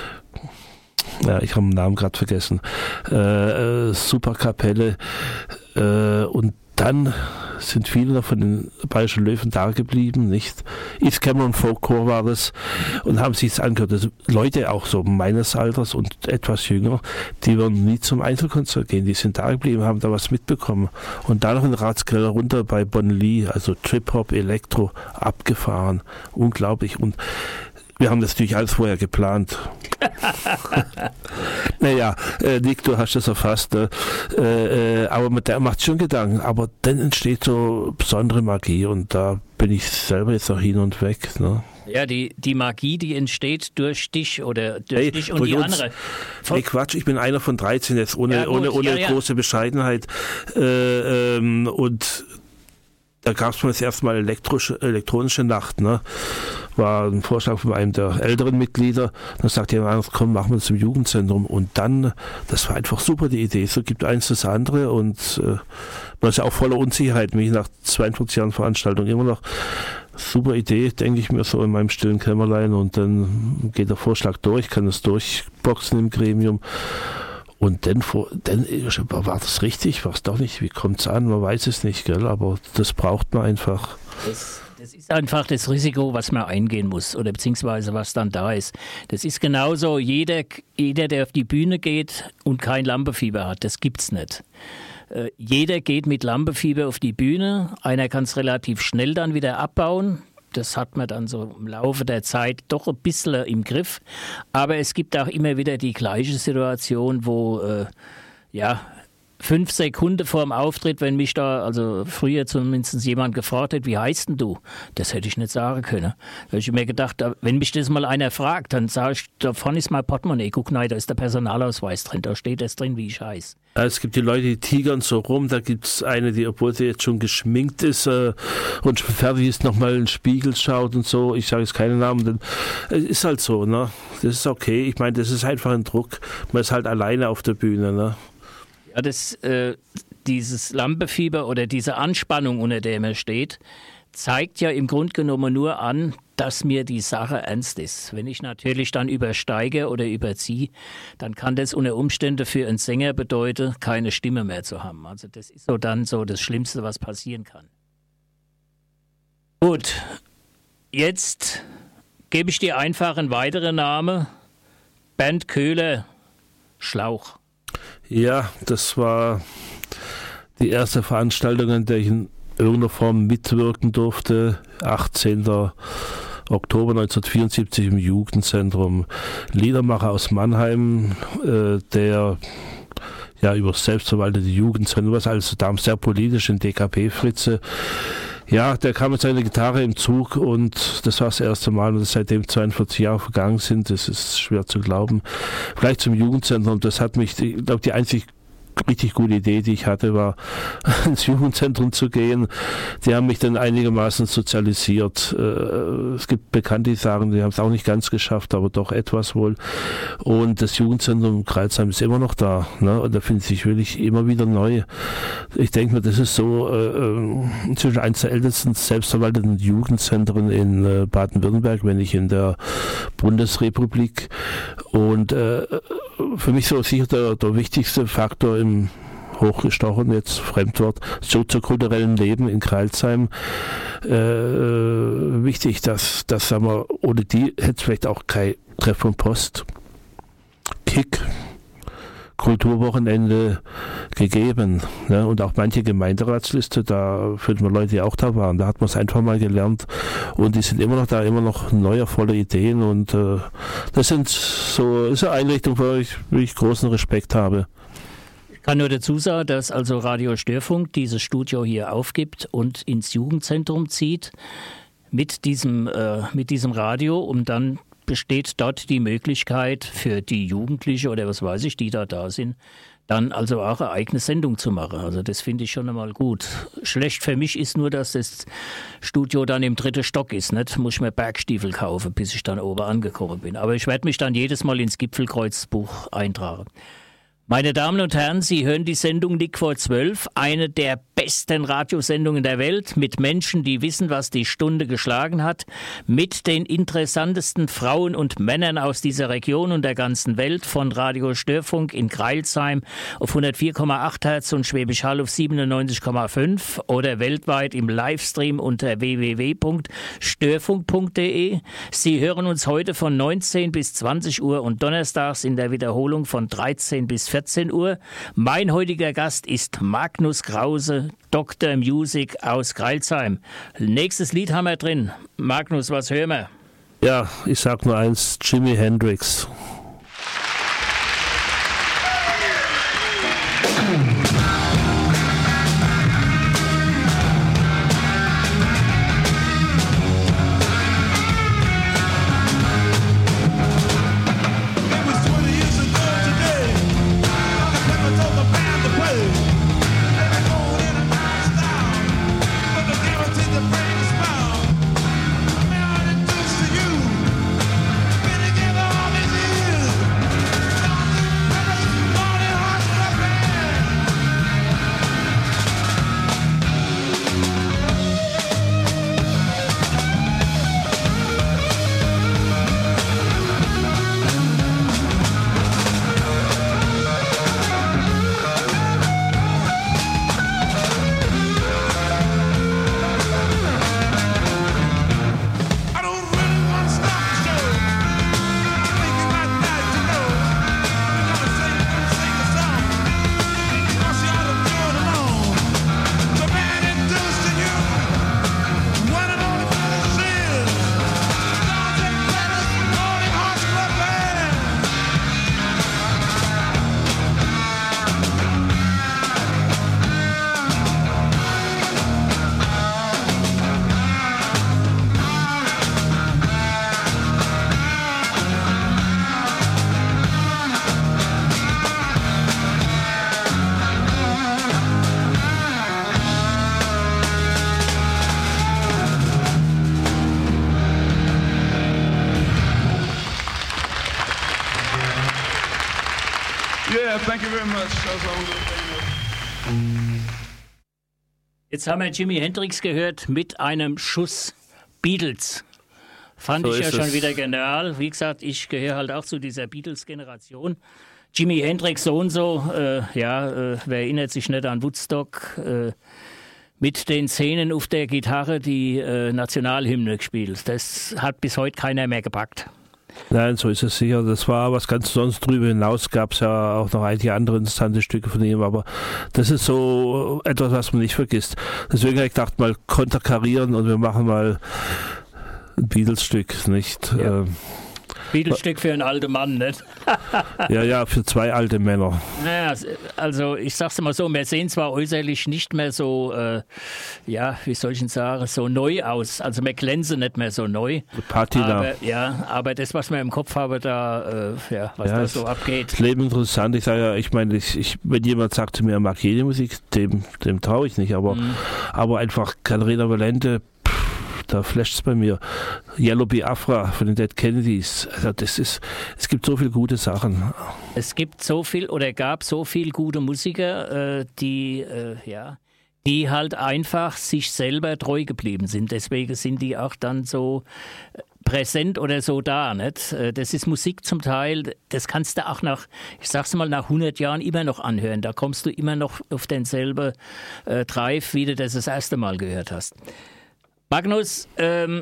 ja, ich habe den Namen gerade vergessen, äh, super Kapelle äh, und dann sind viele noch von den Bayerischen Löwen da geblieben, nicht? East Cameron Folk Chor war das und haben sich das angehört. Also Leute auch so meines Alters und etwas jünger, die würden nie zum Einzelkonzert gehen, die sind da geblieben, haben da was mitbekommen. Und dann noch in Ratskeller runter bei Bon Lee, also Trip-Hop, Elektro, abgefahren, unglaublich. Und Wir haben das natürlich alles vorher geplant. Naja, äh, Nick, du hast das erfasst. Ne? Äh, äh, aber man, der macht schon Gedanken. Aber dann entsteht so besondere Magie und da bin ich selber jetzt auch hin und weg. Ne? Ja, die, die Magie, die entsteht durch dich oder durch hey, dich und die uns, andere. Hey, Quatsch, ich bin einer von dreizehn jetzt, ohne, ja, ohne, ohne ja, ja. große Bescheidenheit. Äh, ähm, und da gab es mal das erste Mal elektronische, elektronische Nacht, ne? War ein Vorschlag von einem der älteren Mitglieder. Dann sagte jemand, komm, machen wir das im Jugendzentrum. Und dann, das war einfach super, die Idee. So gibt eins das andere und äh, man ist ja auch voller Unsicherheit, mich nach zweiundvierzig Jahren Veranstaltung immer noch. Super Idee, denke ich mir so in meinem stillen Kämmerlein und dann geht der Vorschlag durch, kann es durchboxen im Gremium. Und dann, dann war das richtig, war es doch nicht, wie kommt es an, man weiß es nicht, gell? Aber das braucht man einfach. Das, das ist einfach das Risiko, was man eingehen muss oder beziehungsweise was dann da ist. Das ist genauso, jeder, jeder, der auf die Bühne geht und kein Lampenfieber hat, das gibt's nicht. Äh, jeder geht mit Lampenfieber auf die Bühne, einer kann es relativ schnell dann wieder abbauen. Das hat man dann so im Laufe der Zeit doch ein bisschen im Griff. Aber es gibt auch immer wieder die gleiche Situation, wo äh, ja fünf Sekunden vor dem Auftritt, wenn mich da, also früher zumindest jemand gefragt hat, wie heißt denn du? Das hätte ich nicht sagen können. Da habe ich mir gedacht, wenn mich das mal einer fragt, dann sage ich, da vorne ist mein Portemonnaie, guck, nein, da ist der Personalausweis drin, da steht das drin, wie ich heiße. Ja, es gibt die Leute, die tigern so rum, da gibt es eine, die, obwohl sie jetzt schon geschminkt ist äh, und schon fertig ist, nochmal in den Spiegel schaut und so. Ich sage jetzt keinen Namen, denn es ist halt so, ne? Das ist okay. Ich meine, das ist einfach ein Druck. Man ist halt alleine auf der Bühne, ne? Ja, das, äh, dieses Lampenfieber oder diese Anspannung, unter der man steht, zeigt ja im Grunde genommen nur an, dass mir die Sache ernst ist. Wenn ich natürlich dann übersteige oder überziehe, dann kann das unter Umständen für einen Sänger bedeuten, keine Stimme mehr zu haben. Also das ist so dann so das Schlimmste, was passieren kann. Gut, jetzt gebe ich dir einfach einen weiteren Namen. Bernd Köhler, Schlauch. Ja, das war die erste Veranstaltung, an der ich in irgendeiner Form mitwirken durfte. achtzehnten Oktober neunzehnhundertvierundsiebzig im Jugendzentrum. Liedermacher aus Mannheim, äh, der ja über das selbstverwaltete Jugendzentrum, was also damals sehr politisch in D K P-Fritze. Ja, der kam mit seiner Gitarre im Zug und das war das erste Mal und seitdem zweiundvierzig Jahre vergangen sind, das ist schwer zu glauben. Vielleicht zum Jugendzentrum, das hat mich, ich glaube, die einzig richtig gute Idee, die ich hatte, war ins Jugendzentrum zu gehen. Die haben mich dann einigermaßen sozialisiert. Es gibt Bekannte, die sagen, die haben es auch nicht ganz geschafft, aber doch etwas wohl. Und das Jugendzentrum Crailsheim ist immer noch da. Ne? Und da findet sich wirklich immer wieder neu. Ich denke mir, das ist so äh, inzwischen eines der ältesten selbstverwalteten Jugendzentren in äh, Baden-Württemberg, wenn nicht in der Bundesrepublik. Und äh, für mich so sicher der, der wichtigste Faktor im hochgestochen, jetzt Fremdwort, soziokulturellen Leben in Crailsheim. Äh, wichtig, dass, dass sagen wir, ohne die hätte es vielleicht auch kein Treff und Post, Kick, Kulturwochenende gegeben. Ne? Und auch manche Gemeinderatsliste, da finden wir Leute, die auch da waren. Da hat man es einfach mal gelernt. Und die sind immer noch da, immer noch neue, volle Ideen. Und äh, das sind so, ist eine Einrichtung, wo ich, wo ich großen Respekt habe. Ich kann nur dazu sagen, dass also Radio Störfunk dieses Studio hier aufgibt und ins Jugendzentrum zieht mit diesem, äh, mit diesem Radio, um dann besteht dort die Möglichkeit für die Jugendliche oder was weiß ich, die da da sind, dann also auch eine eigene Sendung zu machen. Also das finde ich schon einmal gut. Schlecht für mich ist nur, dass das Studio dann im dritten Stock ist. Nicht muss ich mir Bergstiefel kaufen, bis ich dann oben angekommen bin. Aber ich werde mich dann jedes Mal ins Gipfelkreuzbuch eintragen. Meine Damen und Herren, Sie hören die Sendung Nick vor zwölf, eine der besten Radiosendungen der Welt, mit Menschen, die wissen, was die Stunde geschlagen hat, mit den interessantesten Frauen und Männern aus dieser Region und der ganzen Welt, von Radio Störfunk in Crailsheim auf hundertvier Komma acht Hertz und Schwäbisch Hall auf siebenundneunzig Komma fünf oder weltweit im Livestream unter w w w punkt störfunk punkt d e. Sie hören uns heute von neunzehn bis zwanzig Uhr und donnerstags in der Wiederholung von dreizehn bis vierzehn Uhr. Mein heutiger Gast ist Magnus Krause, Doktor Music aus Crailsheim. Nächstes Lied haben wir drin. Magnus, was hören wir? Ja, ich sag nur eins, Jimi Hendrix. Thank you very much. Jetzt haben wir Jimi Hendrix gehört mit einem Schuss Beatles. Fand So ich ja ist schon es. wieder genial. Wie gesagt, ich gehöre halt auch zu dieser Beatles-Generation. Jimi Hendrix so und so, äh, ja, äh, wer erinnert sich nicht an Woodstock, äh, mit den Szenen auf der Gitarre die äh, Nationalhymne gespielt. Das hat bis heute keiner mehr gepackt. Nein, so ist es sicher. Das war was ganz sonst. Drüber hinaus gab es ja auch noch einige andere interessante Stücke von ihm, aber das ist so etwas, was man nicht vergisst. Deswegen habe ich gedacht, mal konterkarieren und wir machen mal ein Beatles-Stück, nicht? Ja. Ähm, Beatles-Stück für einen alten Mann, nicht? ja, ja, für zwei alte Männer. Naja, also ich sag's mal so, wir sehen zwar äußerlich nicht mehr so, äh, ja, wie soll ich denn sagen, so neu aus. Also wir glänzen nicht mehr so neu. Patina. Aber, ja, aber das, was wir im Kopf haben, da, äh, ja, was Ja, da es- so abgeht. Das Leben interessant. Ich sage ja, ich meine, ich, ich, wenn jemand sagt zu mir, er mag jede Musik, dem, dem traue ich nicht. Aber, Mhm. aber einfach Caterina Valente, pff, da flasht es bei mir. Yellow Biafra von den Dead Kennedys. Also das ist, es gibt so viele gute Sachen. Es gibt so viel oder gab so viel gute Musiker, äh, die, äh, ja, die halt einfach sich selber treu geblieben sind. Deswegen sind die auch dann so äh, präsent oder so da, nicht? Äh, Das ist Musik zum Teil, das kannst du auch nach, ich sag's mal, nach hundert Jahren immer noch anhören. Da kommst du immer noch auf denselben äh, Drive, wie du das das erste Mal gehört hast. Magnus, ähm,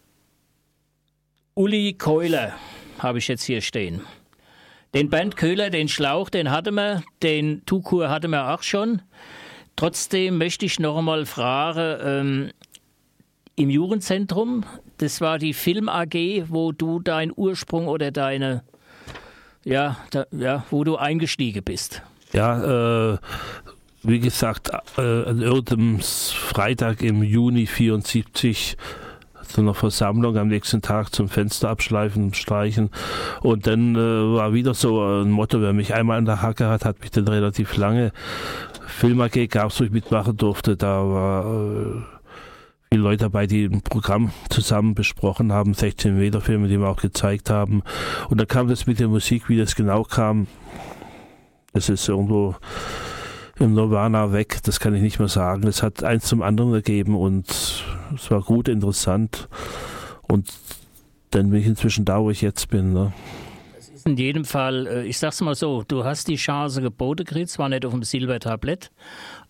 Uli Keuler habe ich jetzt hier stehen. Den Bernd Köhler, den Schlauch, den hatten wir, den Tukur hatten wir auch schon. Trotzdem möchte ich noch einmal fragen, ähm, im Jugendzentrum, das war die Film A G, wo du deinen Ursprung oder deine, ja, da, ja wo du eingestiegen bist. Ja, äh, wie gesagt, äh, an irgendeinem Freitag im Juni vierundsiebzig zu einer Versammlung am nächsten Tag zum Fenster abschleifen, streichen. Und dann äh, war wieder so ein Motto, wer mich einmal an der Hacke hat, hat mich dann relativ lange. Film A G gab es, wo ich mitmachen durfte. Da war äh, viele Leute dabei, die ein Programm zusammen besprochen haben, sechzehn Meter Filme, die wir auch gezeigt haben. Und da kam das mit der Musik, wie das genau kam. Das ist irgendwo im Nirvana weg, das kann ich nicht mehr sagen. Es hat eins zum anderen ergeben und es war gut, interessant. Und dann bin ich inzwischen da, wo ich jetzt bin. Ne? Ist in jedem Fall, äh, ich sag's mal so, du hast die Chance geboten gekriegt, zwar nicht auf dem Silbertablett,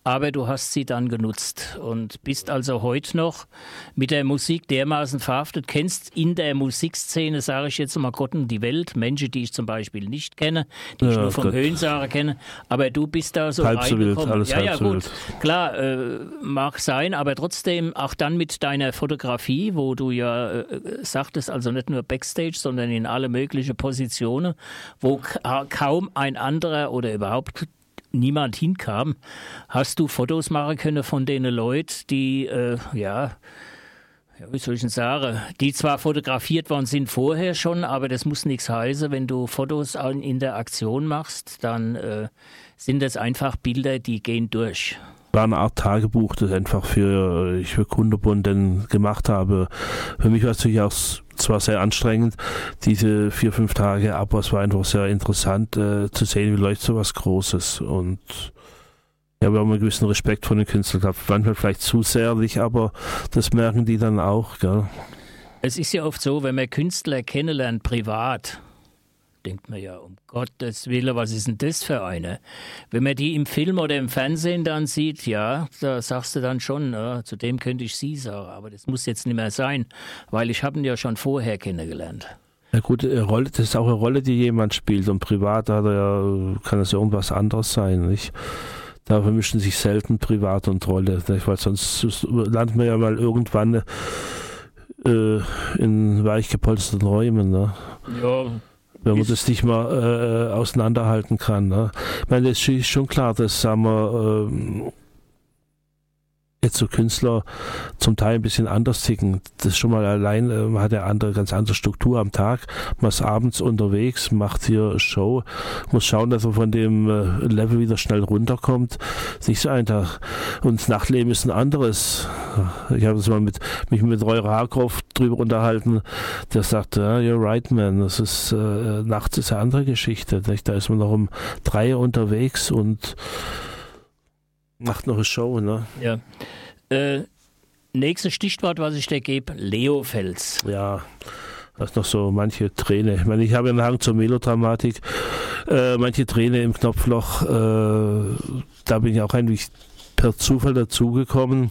aber du hast sie dann genutzt und bist also heute noch mit der Musik dermaßen verhaftet, kennst in der Musikszene, sage ich jetzt mal Gott und die Welt, Menschen, die ich zum Beispiel nicht kenne, die ich Ja, nur vom Gott. Hörensagen kenne, aber du bist da so Halb so wild, reingekommen. alles ja, halb ja, so gut, wild. klar, äh, mag sein, aber trotzdem auch dann mit deiner Fotografie, wo du ja äh, sagtest, also nicht nur Backstage, sondern in alle möglichen Positionen, wo ka- kaum ein anderer oder überhaupt niemand hinkam, hast du Fotos machen können von den Leuten, die, äh, ja, ja, wie soll ich denn sagen, die zwar fotografiert worden sind vorher schon, aber das muss nichts heißen. Wenn du Fotos in in der Aktion machst, dann äh, sind das einfach Bilder, die gehen durch. War eine Art Tagebuch, das einfach für ich für Kundenbund dann gemacht habe. Für mich war es natürlich auch s- zwar sehr anstrengend, diese vier, fünf Tage, aber es war einfach sehr interessant äh, zu sehen, wie läuft so was Großes. Und ich habe auch einen gewissen Respekt vor den Künstlern gehabt. Manchmal vielleicht zu sährlich, aber das merken die dann auch. Gell? Es ist ja oft so, wenn man Künstler kennenlernt, privat, denkt man ja, um Gottes Willen, was ist denn das für eine? Wenn man die im Film oder im Fernsehen dann sieht, ja, da sagst du dann schon, ja, zu dem könnte ich sie sagen, aber das muss jetzt nicht mehr sein, weil ich habe ihn ja schon vorher kennengelernt. Ja gut, eine Rolle, das ist auch eine Rolle, die jemand spielt. Und privat hat er ja, kann es ja irgendwas anderes sein, nicht? Da vermischen sich selten Privat und Rolle, nicht? Weil sonst landet man ja mal irgendwann äh, in weich gepolsterten Räumen. Ne? Ja, Wenn man Ist- das nicht mal äh, auseinanderhalten kann. Ne? Ich meine, das ist schon klar, dass, sagen wir, ähm, jetzt so Künstler zum Teil ein bisschen anders ticken. Das ist schon mal allein, äh, man hat ja andere, ganz andere Struktur am Tag. Man ist abends unterwegs, macht hier Show, muss schauen, dass er von dem äh, Level wieder schnell runterkommt. Ist nicht so einfach. Und das Nachtleben ist ein anderes. Ich habe das mal mit, mich mit Roy Harkopf drüber unterhalten, der sagte, ja, you're right, man, das ist, äh, nachts ist eine andere Geschichte. Nicht? Da ist man noch um drei unterwegs und macht noch eine Show, ne? ja. Äh, nächstes Stichwort, was ich dir gebe, Leofels. Ja, das ist noch so manche Träne. Ich meine, ich habe einen Hang zur Melodramatik. Äh, manche Träne im Knopfloch, äh, da bin ich auch eigentlich per Zufall dazugekommen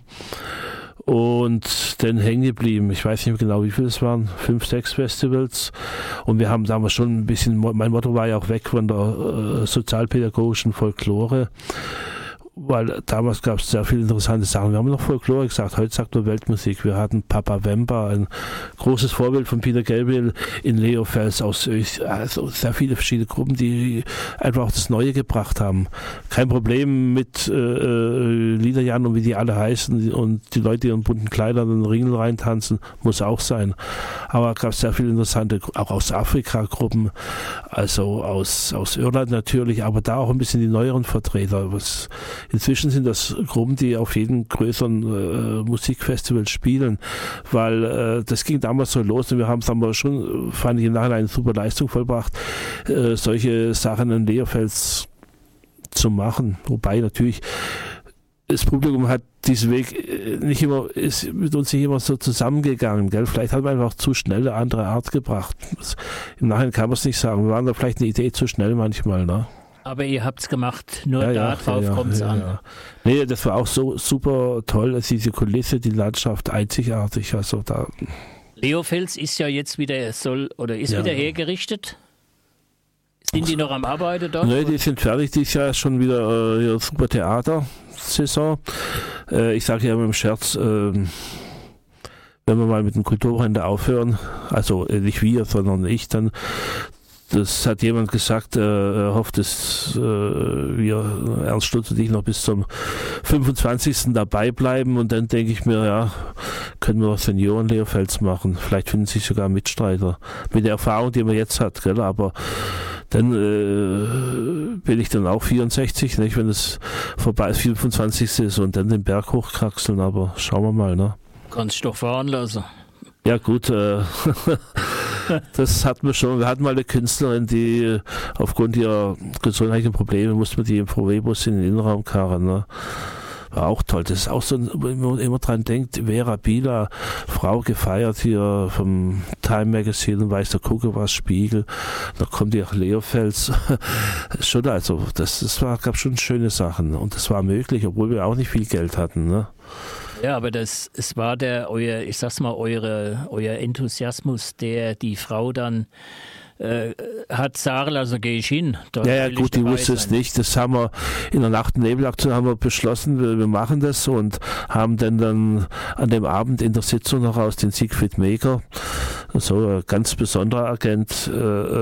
und dann hängen geblieben. Ich weiß nicht mehr genau, wie viele es waren. Fünf, sechs Festivals. Und wir haben damals schon ein bisschen, mein Motto war ja auch weg von der äh, sozialpädagogischen Folklore. Weil damals gab es sehr viele interessante Sachen. Wir haben noch Folklore gesagt, heute sagt man Weltmusik. Wir hatten Papa Wemba, ein großes Vorbild von Peter Gabriel in Leofels aus Österreich. Also sehr viele verschiedene Gruppen, die einfach auch das Neue gebracht haben. Kein Problem mit äh, Liederjan und wie die alle heißen und die Leute, die in bunten Kleidern und Ringel reintanzen, muss auch sein. Aber es gab sehr viele interessante, auch aus Afrika Gruppen, also aus, aus Irland natürlich, aber da auch ein bisschen die neueren Vertreter. Was Inzwischen sind das Gruppen, die auf jedem größeren äh, Musikfestival spielen, weil äh, das ging damals so los und wir haben es aber schon, fand ich im Nachhinein eine super Leistung vollbracht, äh, solche Sachen in Leofels zu machen. Wobei natürlich das Publikum hat diesen Weg nicht immer, ist mit uns nicht immer so zusammengegangen, gell? Vielleicht hat man einfach zu schnell eine andere Art gebracht. Das, im Nachhinein kann man es nicht sagen. Wir waren da vielleicht eine Idee zu schnell manchmal, ne? Aber ihr habt's gemacht, nur Ja, ja, darauf ja, ja, kommt's ja, an. ja. Nee, das war auch so super toll, dass diese Kulisse, die Landschaft einzigartig. Also da. Leofels ist ja jetzt wieder, soll oder ist Ja. wieder hergerichtet. Sind die noch am Arbeiten dort? Nee, die sind fertig. Dieses Jahr ist schon wieder äh, ja, super Theater-Saison. Äh, ich sage ja immer im Scherz, äh, wenn wir mal mit dem Kulturwochenende aufhören, also äh, nicht wir, sondern ich, dann das hat jemand gesagt, äh, er hofft, dass äh, wir, Ernst Stutz und ich, noch bis zum fünfundzwanzigsten dabei bleiben. Und dann denke ich mir, ja, können wir noch Senioren Leofels machen. Vielleicht finden sich sogar Mitstreiter. Mit der Erfahrung, die man jetzt hat, gell? Aber dann äh, bin ich dann auch vierundsechzig, nicht? Wenn es vorbei ist, fünfundzwanzigste ist und dann den Berg hochkraxeln. Aber schauen wir mal, ne? Kannst du doch fahren lassen. Ja gut, äh, das hatten wir schon. Wir hatten mal eine Künstlerin, die aufgrund ihrer gesundheitlichen Probleme musste man die im V W-Bus in den Innenraum karren. Ne? war auch toll. Das ist auch so, wenn man immer dran denkt, Vera Bila, Frau gefeiert hier vom Time Magazine, weiß der Kuckuck was, Spiegel, da kommt die auch Leofels. Schon, also, das, das war, gab schon schöne Sachen und das war möglich, obwohl wir auch nicht viel Geld hatten, ne? Ja, aber das, es war der, euer, ich sag's mal, eure, euer Enthusiasmus, der die Frau dann äh, hat sagen lassen, gehe ich hin. Ja, ja, gut, die wusste es nicht. Das haben wir in der Nacht- und Nebelaktion haben wir beschlossen, wir, wir machen das und haben dann, dann an dem Abend in der Sitzung heraus den Siegfried Meger, so ein ganz besonderer Agent, äh,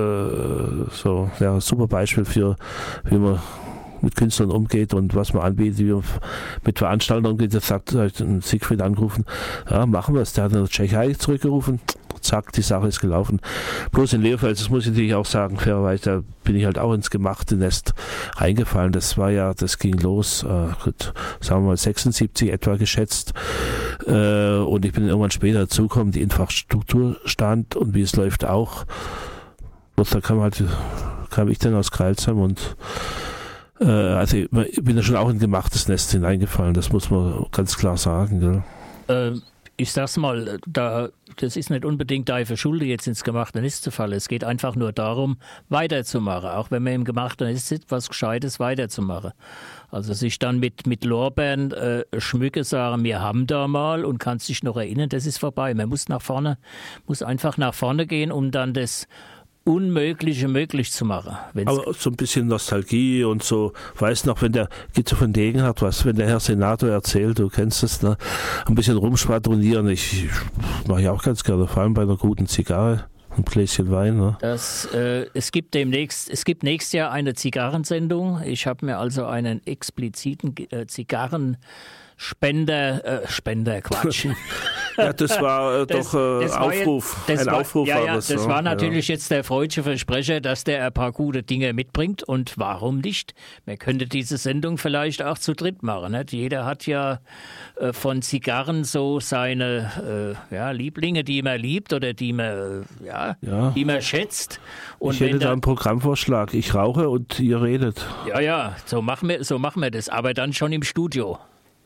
so, ja, super Beispiel für, wie man mit Künstlern umgeht und was man anbietet, wie man mit Veranstaltern umgeht. Das sagt Siegfried angerufen, ja, machen wir es. Der hat in der Tschechei zurückgerufen, zack, die Sache ist gelaufen. Bloß in Leofels, das muss ich natürlich auch sagen, fairerweise, da bin ich halt auch ins gemachte Nest reingefallen. Das war ja, das ging los, äh, gut, sagen wir mal sechsundsiebzig etwa geschätzt. Äh, und ich bin irgendwann später dazugekommen, die Infrastruktur stand und wie es läuft auch. Bloß da kam halt, kam ich dann aus Crailsheim und also ich bin da schon auch in ein gemachtes Nest hineingefallen, das muss man ganz klar sagen. Gell? Äh, ich sag's mal, da, das ist nicht unbedingt deine Verschuldung, jetzt ins gemachte Nest zu fallen. Es geht einfach nur darum, weiterzumachen. Auch wenn man im gemachten Nest sitzt, was Gescheites weiterzumachen. Also sich dann mit, mit Lorbeeren äh, schmücken, sagen, wir haben da mal und kannst dich noch erinnern, das ist vorbei. Man muss nach vorne, muss einfach nach vorne gehen, um dann das Unmögliche möglich zu machen. Wenn's Aber so ein bisschen Nostalgie und so, weiß noch, wenn der Gitzo von Degen hat was, wenn der Herr Senator erzählt, du kennst es, ne, ein bisschen rumschwadronieren, ich, ich mache ja auch ganz gerne, vor allem bei einer guten Zigarre, ein Gläschen Wein. Ne? Das, äh, es gibt demnächst, es gibt nächstes Jahr eine Zigarrensendung. Ich habe mir also einen expliziten äh, Zigarren Spender, äh, Spender, Quatsch. Ja, das war äh, das, doch äh, das Aufruf, war, das ein war, Aufruf ja, war ja, das. Das so. war natürlich ja. jetzt der freudsche Versprecher, dass der ein paar gute Dinge mitbringt und warum nicht? Man könnte diese Sendung vielleicht auch zu dritt machen. Nicht? Jeder hat ja äh, von Zigarren so seine äh, ja, Lieblinge, die man liebt oder die man, äh, ja, Ja. die man schätzt. Und Ich hätte wenn da da, einen Programmvorschlag. Ich rauche und ihr redet. ja, ja, so machen wir, so machen wir das, aber dann schon im Studio.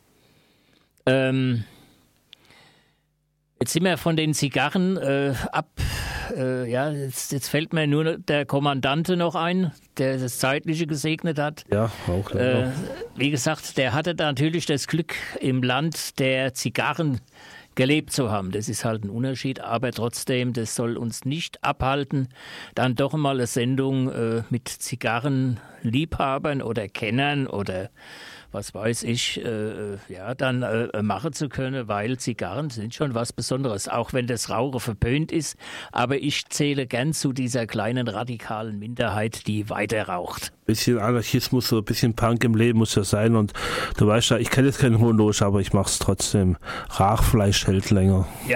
Ähm, jetzt sind wir von den Zigarren äh, ab. Äh, ja, jetzt, jetzt fällt mir nur der Kommandante noch ein, der das Zeitliche gesegnet hat. Ja, auch. Äh, wie gesagt, der hatte da natürlich das Glück, im Land der Zigarren gelebt zu haben. Das ist halt ein Unterschied, aber trotzdem, das soll uns nicht abhalten, dann doch mal eine Sendung äh, mit Zigarrenliebhabern oder Kennern oder was weiß ich, äh, ja, dann äh, machen zu können, weil Zigarren sind schon was Besonderes, auch wenn das Rauchen verpönt ist. Aber ich zähle gern zu dieser kleinen radikalen Minderheit, die weiter raucht. Ein bisschen Anarchismus oder ein bisschen Punk im Leben muss ja sein. Und du weißt ja, ich kenne jetzt keinen Hohen Loge, aber ich mache es trotzdem. Rachfleisch hält länger. Ja.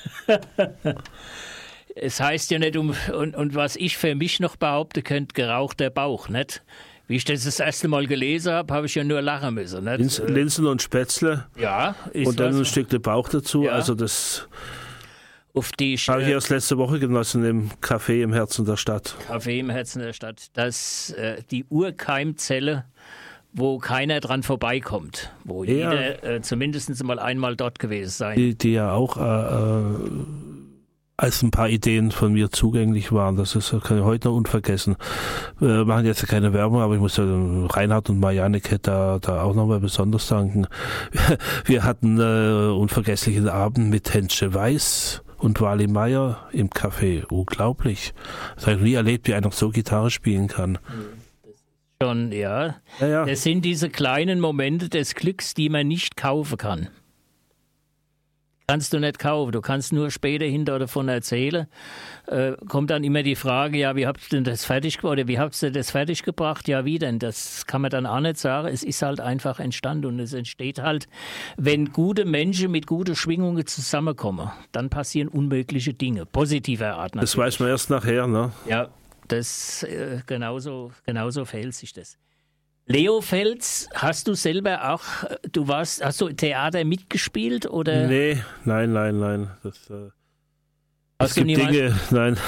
Es heißt ja nicht, um, und, und was ich für mich noch behaupten könnte, gerauchter Bauch, nicht? Wie ich das das erste Mal gelesen habe, habe ich ja nur lachen müssen. Nicht? Lins, Linsen und Spätzle. Ja. Ist Und dann was, ein Stück Bauch dazu. Ja. Also das auf die habe ich äh, erst letzte Woche genossen im Café im Herzen der Stadt. Café im Herzen der Stadt, dass äh, die Urkeimzelle, wo keiner dran vorbeikommt, wo Ja. jeder äh, zumindest mal einmal dort gewesen sein. Die, die ja auch äh, äh, als ein paar Ideen von mir zugänglich waren. Das ist, kann ich heute noch unvergessen. Wir machen jetzt keine Werbung, aber ich muss ja Reinhard und Marianne da, da auch nochmal besonders danken. Wir hatten äh, unvergesslichen Abend mit Hensche Weiß und Wally Meier im Café. Unglaublich. Das habe ich noch nie erlebt, wie einer so Gitarre spielen kann. Schon, ja. Ja, ja. Das sind diese kleinen Momente des Glücks, die man nicht kaufen kann. Kannst du nicht kaufen, du kannst nur später hinter davon erzählen. Äh, kommt dann immer die Frage, ja, wie habt ihr denn das fertig gemacht? Oder wie habt ihr das fertig gebracht? Ja, wie denn? Das kann man dann auch nicht sagen. Es ist halt einfach entstanden und es entsteht halt, wenn gute Menschen mit guten Schwingungen zusammenkommen, dann passieren unmögliche Dinge, positiver Art natürlich. Das weiß man erst nachher, ne? Ja, das äh, genauso, genauso verhält sich das. Leofels, hast du selber auch, du warst, hast du Theater mitgespielt oder? Nee, nein, nein, nein. Das, äh, Hast es du gibt niemand- Dinge, nein.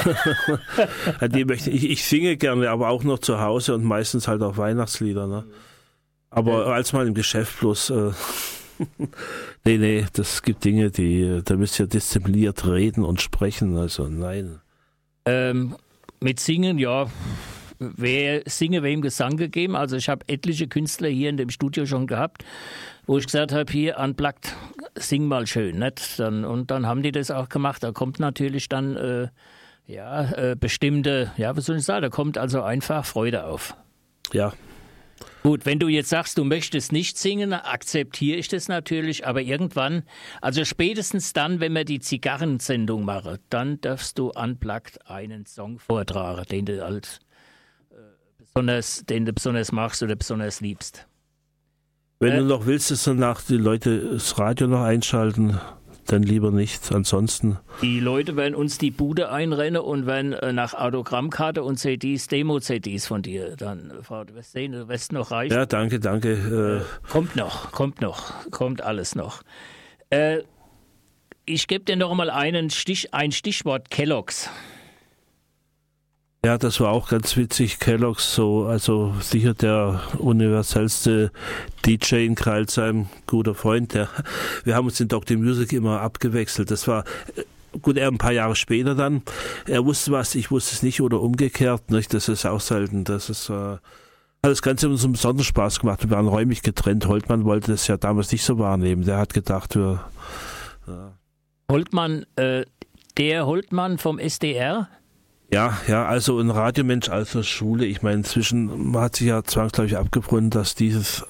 Die möchte, ich, ich singe gerne, aber auch noch zu Hause und meistens halt auch Weihnachtslieder. Ne? Aber äh, als mal im Geschäft bloß, äh, nee, nee, das gibt Dinge, die, da müsst ihr diszipliniert reden und sprechen, also nein. Ähm, mit Singen, ja, wer singe wem Gesang gegeben. Also ich habe etliche Künstler hier in dem Studio schon gehabt, wo ich gesagt habe, hier unplugged, sing mal schön. Nicht? Dann, und dann haben die das auch gemacht. Da kommt natürlich dann äh, ja, äh, bestimmte, ja, was soll ich sagen, da kommt also einfach Freude auf. Ja. Gut, wenn du jetzt sagst, du möchtest nicht singen, akzeptiere ich das natürlich, aber irgendwann, also spätestens dann, wenn wir die Zigarrensendung machen, dann darfst du unplugged einen Song vortragen, den du als äh, besonders, den du besonders machst oder besonders liebst. Wenn äh, du noch willst, dass danach die Leute das Radio noch einschalten, dann lieber nicht, ansonsten. Die Leute werden uns die Bude einrennen und werden äh, nach Autogrammkarte und C Ds, Demo-C Ds von dir dann, Frau, du wirst sehen, du wirst noch reichen. Ja, danke, danke. Äh, kommt noch, kommt noch, kommt alles noch. Äh, ich gebe dir noch mal einen Stich, ein Stichwort, Kellogg's. Ja, das war auch ganz witzig. Kellogg's, so, also sicher der universellste D J in Crailsheim, guter Freund. Der, wir haben uns in Doktor Music immer abgewechselt. Das war gut, er ein paar Jahre später dann. Er wusste was, ich wusste es nicht oder umgekehrt. Nicht? Das ist auch selten. Das ist, äh, hat das Ganze uns einen besonderen Spaß gemacht. Wir waren räumlich getrennt. Holtmann wollte das ja damals nicht so wahrnehmen. Der hat gedacht, wir. Ja. Holtmann, äh, der Holtmann vom S D R? Ja, ja, also ein Radiomensch also Schule. Ich meine, inzwischen hat sich ja zwangsläufig abgefunden, dass dieses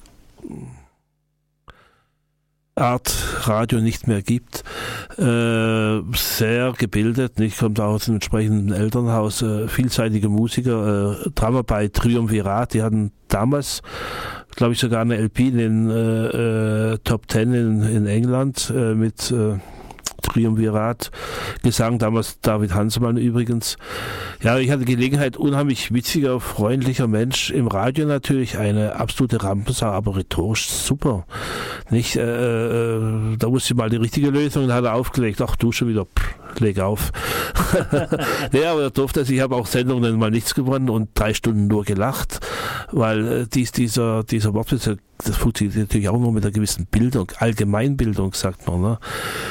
Art Radio nicht mehr gibt. Äh, sehr gebildet, nicht, kommt auch aus einem entsprechenden Elternhaus, äh, vielseitige Musiker, äh, Drama bei Triumvirat, die hatten damals, glaube ich, sogar eine L P in den äh, äh, Top Ten in, in England äh, mit äh, Triumvirat Gesang, damals David Hansemann übrigens. Ja, ich hatte Gelegenheit, unheimlich witziger, freundlicher Mensch, im Radio natürlich eine absolute Rampensau, aber rhetorisch super. Nicht, äh, äh, da wusste ich mal die richtige Lösung und hat er aufgelegt, ach du schon wieder, pff, leg auf. Ja, aber er durfte es, ich habe auch Sendungen mal nichts gewonnen und drei Stunden nur gelacht, weil äh, dies, dieser, dieser Wortwitz, das funktioniert natürlich auch nur mit einer gewissen Bildung, Allgemeinbildung, sagt man, ne?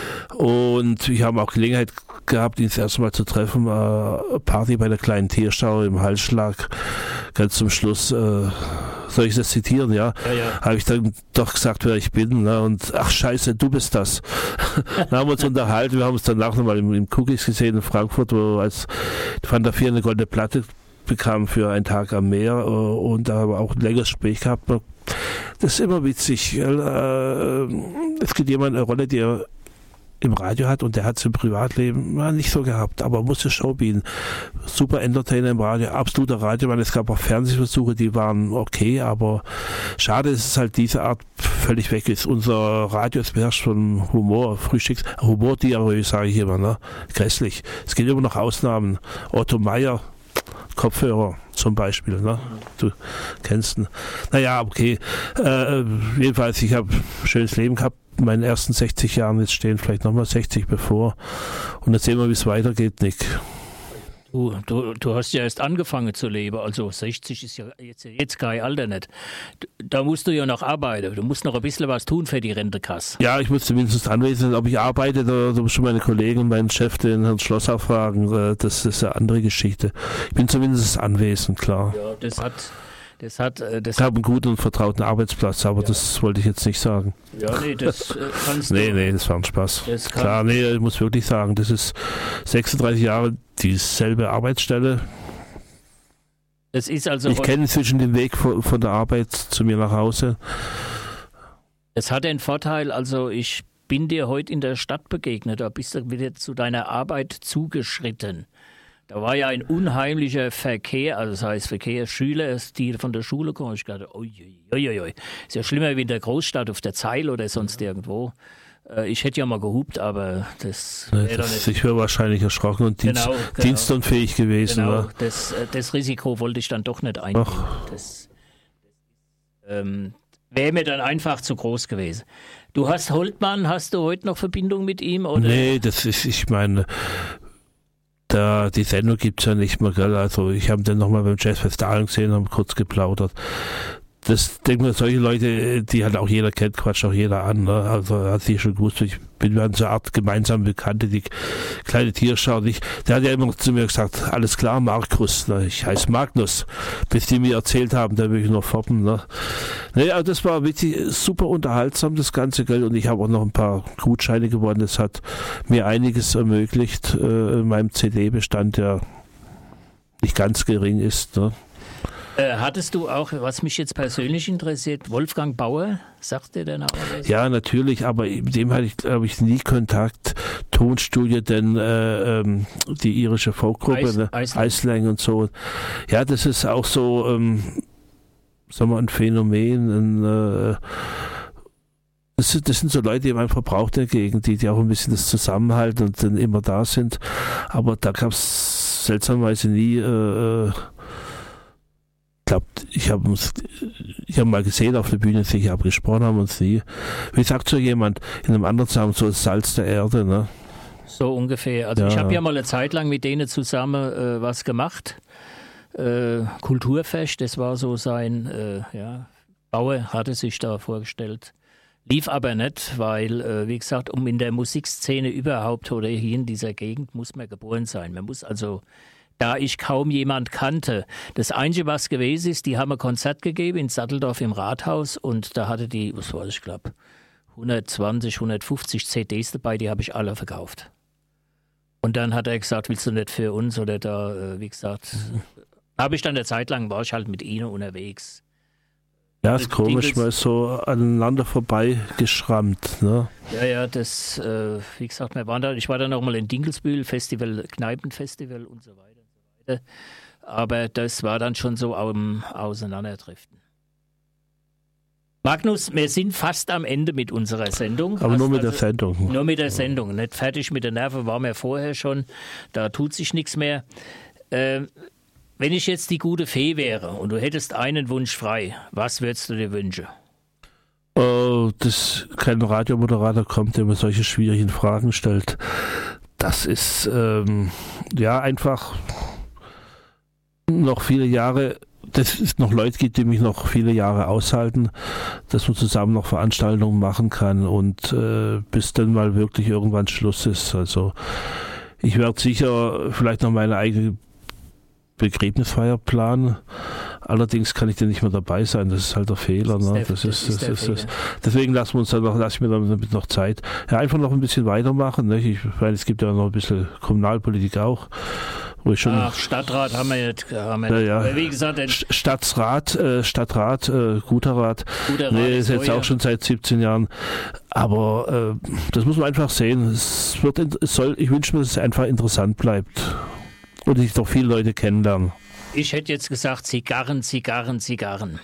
Und ich habe auch Gelegenheit gehabt, ihn das erste Mal zu treffen, äh, Party bei der kleinen Tierschau im Halsschlag, ganz zum Schluss, äh, soll ich das zitieren, ja? Ja, ja. Habe ich dann doch gesagt, wer ich bin, ne? Und ach scheiße, du bist das. Dann haben wir uns unterhalten, wir haben uns danach nochmal im, im Cookies gesehen in Frankfurt, wo als Van der Vier eine goldene Platte bekam für einen Tag am Meer, äh, und da haben wir auch ein längeres Gespräch gehabt. Das ist immer witzig. Äh, es gibt jemand eine Rolle, die er im Radio hat und der hat es im Privatleben ja, nicht so gehabt, aber musste Show bieten. Super Entertainer im Radio, absoluter Radiomann. Es gab auch Fernsehversuche, die waren okay, aber schade ist es halt, diese Art völlig weg ist. Unser Radio ist beherrscht von Humor, Frühstücks, Humordiarrhoe, sage ich immer, ne? Grässlich. Es gibt immer noch Ausnahmen. Otto Meyer, Kopfhörer zum Beispiel, ne? Du kennst ihn. Naja, okay. Äh, jedenfalls, ich habe ein schönes Leben gehabt. In meinen ersten sechzig Jahren, jetzt stehen vielleicht nochmal sechzig bevor. Und jetzt sehen wir, wie es weitergeht, Nick. Du, du, du hast ja erst angefangen zu leben, also sechzig ist ja jetzt, jetzt kein Alter nicht. Da musst du ja noch arbeiten, du musst noch ein bisschen was tun für die Rentekasse. Ja, ich muss zumindest anwesend sein, ob ich arbeite, da, da muss schon meine Kollegen und meinen Chef, den Herrn Schlosser, fragen, das ist eine andere Geschichte. Ich bin zumindest anwesend, klar. Ja, das hat... Das hat, das ich habe einen guten und vertrauten Arbeitsplatz, aber ja. Das wollte ich jetzt nicht sagen. Ja, nee, das äh, kannst nee, du. Nee, das war ein Spaß. Klar, nee, ich muss wirklich sagen, das ist sechsunddreißig Jahre dieselbe Arbeitsstelle. Das ist also ich kenne inzwischen den Weg von, von der Arbeit zu mir nach Hause. Es hat den Vorteil, also ich bin dir heute in der Stadt begegnet, da bist du wieder zu deiner Arbeit zugeschritten. Da war ja ein unheimlicher Verkehr, also das heißt Verkehr, Schüler, die von der Schule kommen. Ich dachte, uiuiui, ist ja schlimmer wie in der Großstadt auf der Zeil oder sonst irgendwo. Ich hätte ja mal gehupt, aber das wäre nee, doch nicht. Ich wäre wahrscheinlich erschrocken und Dienst, genau, genau. dienstunfähig gewesen. Genau, war. Das, das Risiko wollte ich dann doch nicht eingehen. Das ähm, wäre mir dann einfach zu groß gewesen. Du hast Holtmann, hast du heute noch Verbindung mit ihm? Oder? Nee, das ist, ich meine... Da, die Sendung gibt es ja nicht mehr, gell? Also ich habe den nochmal beim Jazzfest Aalen gesehen, haben kurz geplaudert. das denke mir, solche Leute, die halt auch jeder kennt, quatscht auch jeder an. Ne? Also hat sie schon gewusst, ich bin wir so eine Art gemeinsame Bekannte, die kleine Tierschau. Ich, der hat ja immer noch zu mir gesagt, alles klar, Markus, ne? Ich heiße Magnus. Bis die mir erzählt haben, da will ich noch foppen. Ne? Naja, das war wirklich super unterhaltsam, das ganze Geld. Und ich habe auch noch ein paar Gutscheine gewonnen. Das hat mir einiges ermöglicht äh, in meinem C D-Bestand, der nicht ganz gering ist. Ne? Hattest du auch, was mich jetzt persönlich interessiert, Wolfgang Bauer? Sagt der denn auch was? Ja, natürlich, aber mit dem hatte ich, glaube ich, nie Kontakt. Tonstudio, denn äh, ähm, die irische Folkgruppe, ne? Iceland und so. Ja, das ist auch so, ähm, sagen wir, ein Phänomen. Ein, äh, das, sind, das sind so Leute, die man verbraucht in der Gegend, die, die auch ein bisschen das zusammenhalten und dann immer da sind. Aber da gab es seltsamerweise nie äh, Ich glaube, ich habe ich hab mal gesehen auf der Bühne, sicher aber gesprochen haben uns nie. Wie sagt so jemand in einem anderen Zusammenhang, so das Salz der Erde, ne? So ungefähr. Also ja. Ich habe ja mal eine Zeit lang mit denen zusammen äh, was gemacht. Äh, Kulturfest, das war so sein, äh, ja, Bauer hatte sich da vorgestellt. Lief aber nicht, weil, äh, wie gesagt, um in der Musikszene überhaupt oder hier in dieser Gegend muss man geboren sein. Man muss also... Da ich kaum jemand kannte. Das Einzige, was gewesen ist, die haben ein Konzert gegeben in Satteldorf im Rathaus und da hatte die, was war das, ich glaube, hundertzwanzig, hundertfünfzig C Ds dabei, die habe ich alle verkauft. Und dann hat er gesagt, willst du nicht für uns oder da, wie gesagt, mhm. habe ich dann eine Zeit lang, war ich halt mit ihnen unterwegs. Ja, ist komisch, mal so aneinander vorbei geschrammt, ne? Ja, ja, das, äh, wie gesagt, wir waren da, ich war dann auch mal in Dinkelsbühl, Festival, Kneipenfestival und so weiter. Aber das war dann schon so am Auseinanderdriften. Magnus, wir sind fast am Ende mit unserer Sendung. Aber Hast nur mit also, der Sendung. Nur mit der Sendung. Nicht fertig mit den Nerven waren wir vorher schon. Da tut sich nichts mehr. Äh, wenn ich jetzt die gute Fee wäre und du hättest einen Wunsch frei, was würdest du dir wünschen? Oh, dass kein Radiomoderator kommt, der mir solche schwierigen Fragen stellt. Das ist, ähm, ja, einfach... noch viele Jahre, dass es noch Leute gibt, die mich noch viele Jahre aushalten, dass man zusammen noch Veranstaltungen machen kann und äh, bis dann mal wirklich irgendwann Schluss ist. Also ich werde sicher vielleicht noch meine eigene Begräbnisfeier planen. Allerdings kann ich dann nicht mehr dabei sein. Das ist halt der Fehler. Ne? Das ist, das ist, das, deswegen lassen wir uns dann noch, lasse ich mir damit noch Zeit. Ja, einfach noch ein bisschen weitermachen. Ne? Ich meine, es gibt ja noch ein bisschen Kommunalpolitik auch. Wo ich schon Ach, Stadtrat haben wir jetzt. Haben wir ja, ja. Wie gesagt, Stadtrat, äh, Stadtrat, äh, guter Rat. Guter Rat nee, ist jetzt auch schon seit siebzehn Jahren. Aber äh, das muss man einfach sehen. Es wird, es soll, ich wünsche mir, dass es einfach interessant bleibt. Und ich doch viele Leute kennenlernen. Ich hätte jetzt gesagt, Zigarren, Zigarren, Zigarren.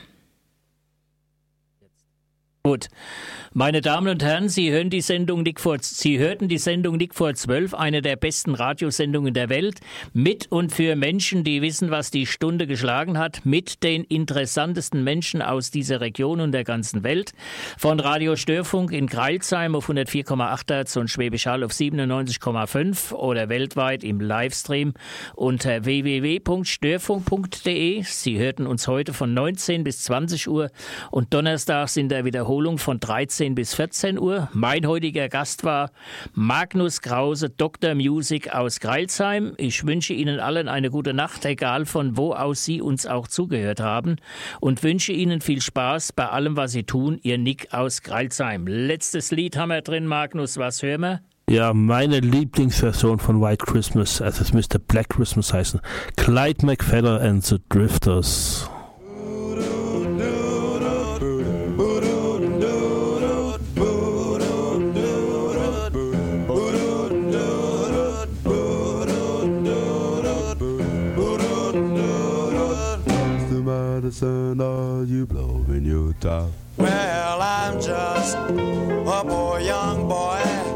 Gut. Meine Damen und Herren, Sie hören die Sendung Nick vor, Sie hörten die Sendung Nick vor zwölf, eine der besten Radiosendungen der Welt, mit und für Menschen, die wissen, was die Stunde geschlagen hat, mit den interessantesten Menschen aus dieser Region und der ganzen Welt. Von Radio Störfunk in Crailsheim auf hundertvier Komma acht Hertz und Schwäbisch Hall auf siebenundneunzig Komma fünf oder weltweit im Livestream unter w w w punkt störfunk punkt d e. Sie hörten uns heute von neunzehn bis zwanzig Uhr und donnerstags in der Wiederholung von dreizehn bis vierzehn Uhr. Mein heutiger Gast war Magnus Krause, Doktor Music aus Crailsheim. Ich wünsche Ihnen allen eine gute Nacht, egal von wo aus Sie uns auch zugehört haben, und wünsche Ihnen viel Spaß bei allem, was Sie tun. Ihr Nick aus Crailsheim. Letztes Lied haben wir drin, Magnus. Was hören wir? Ja, meine Lieblingsversion von White Christmas, also es müsste Black Christmas heißen. Clyde McPhatter and the Drifters. Medicine are you blowing your top? Well, I'm just a poor young boy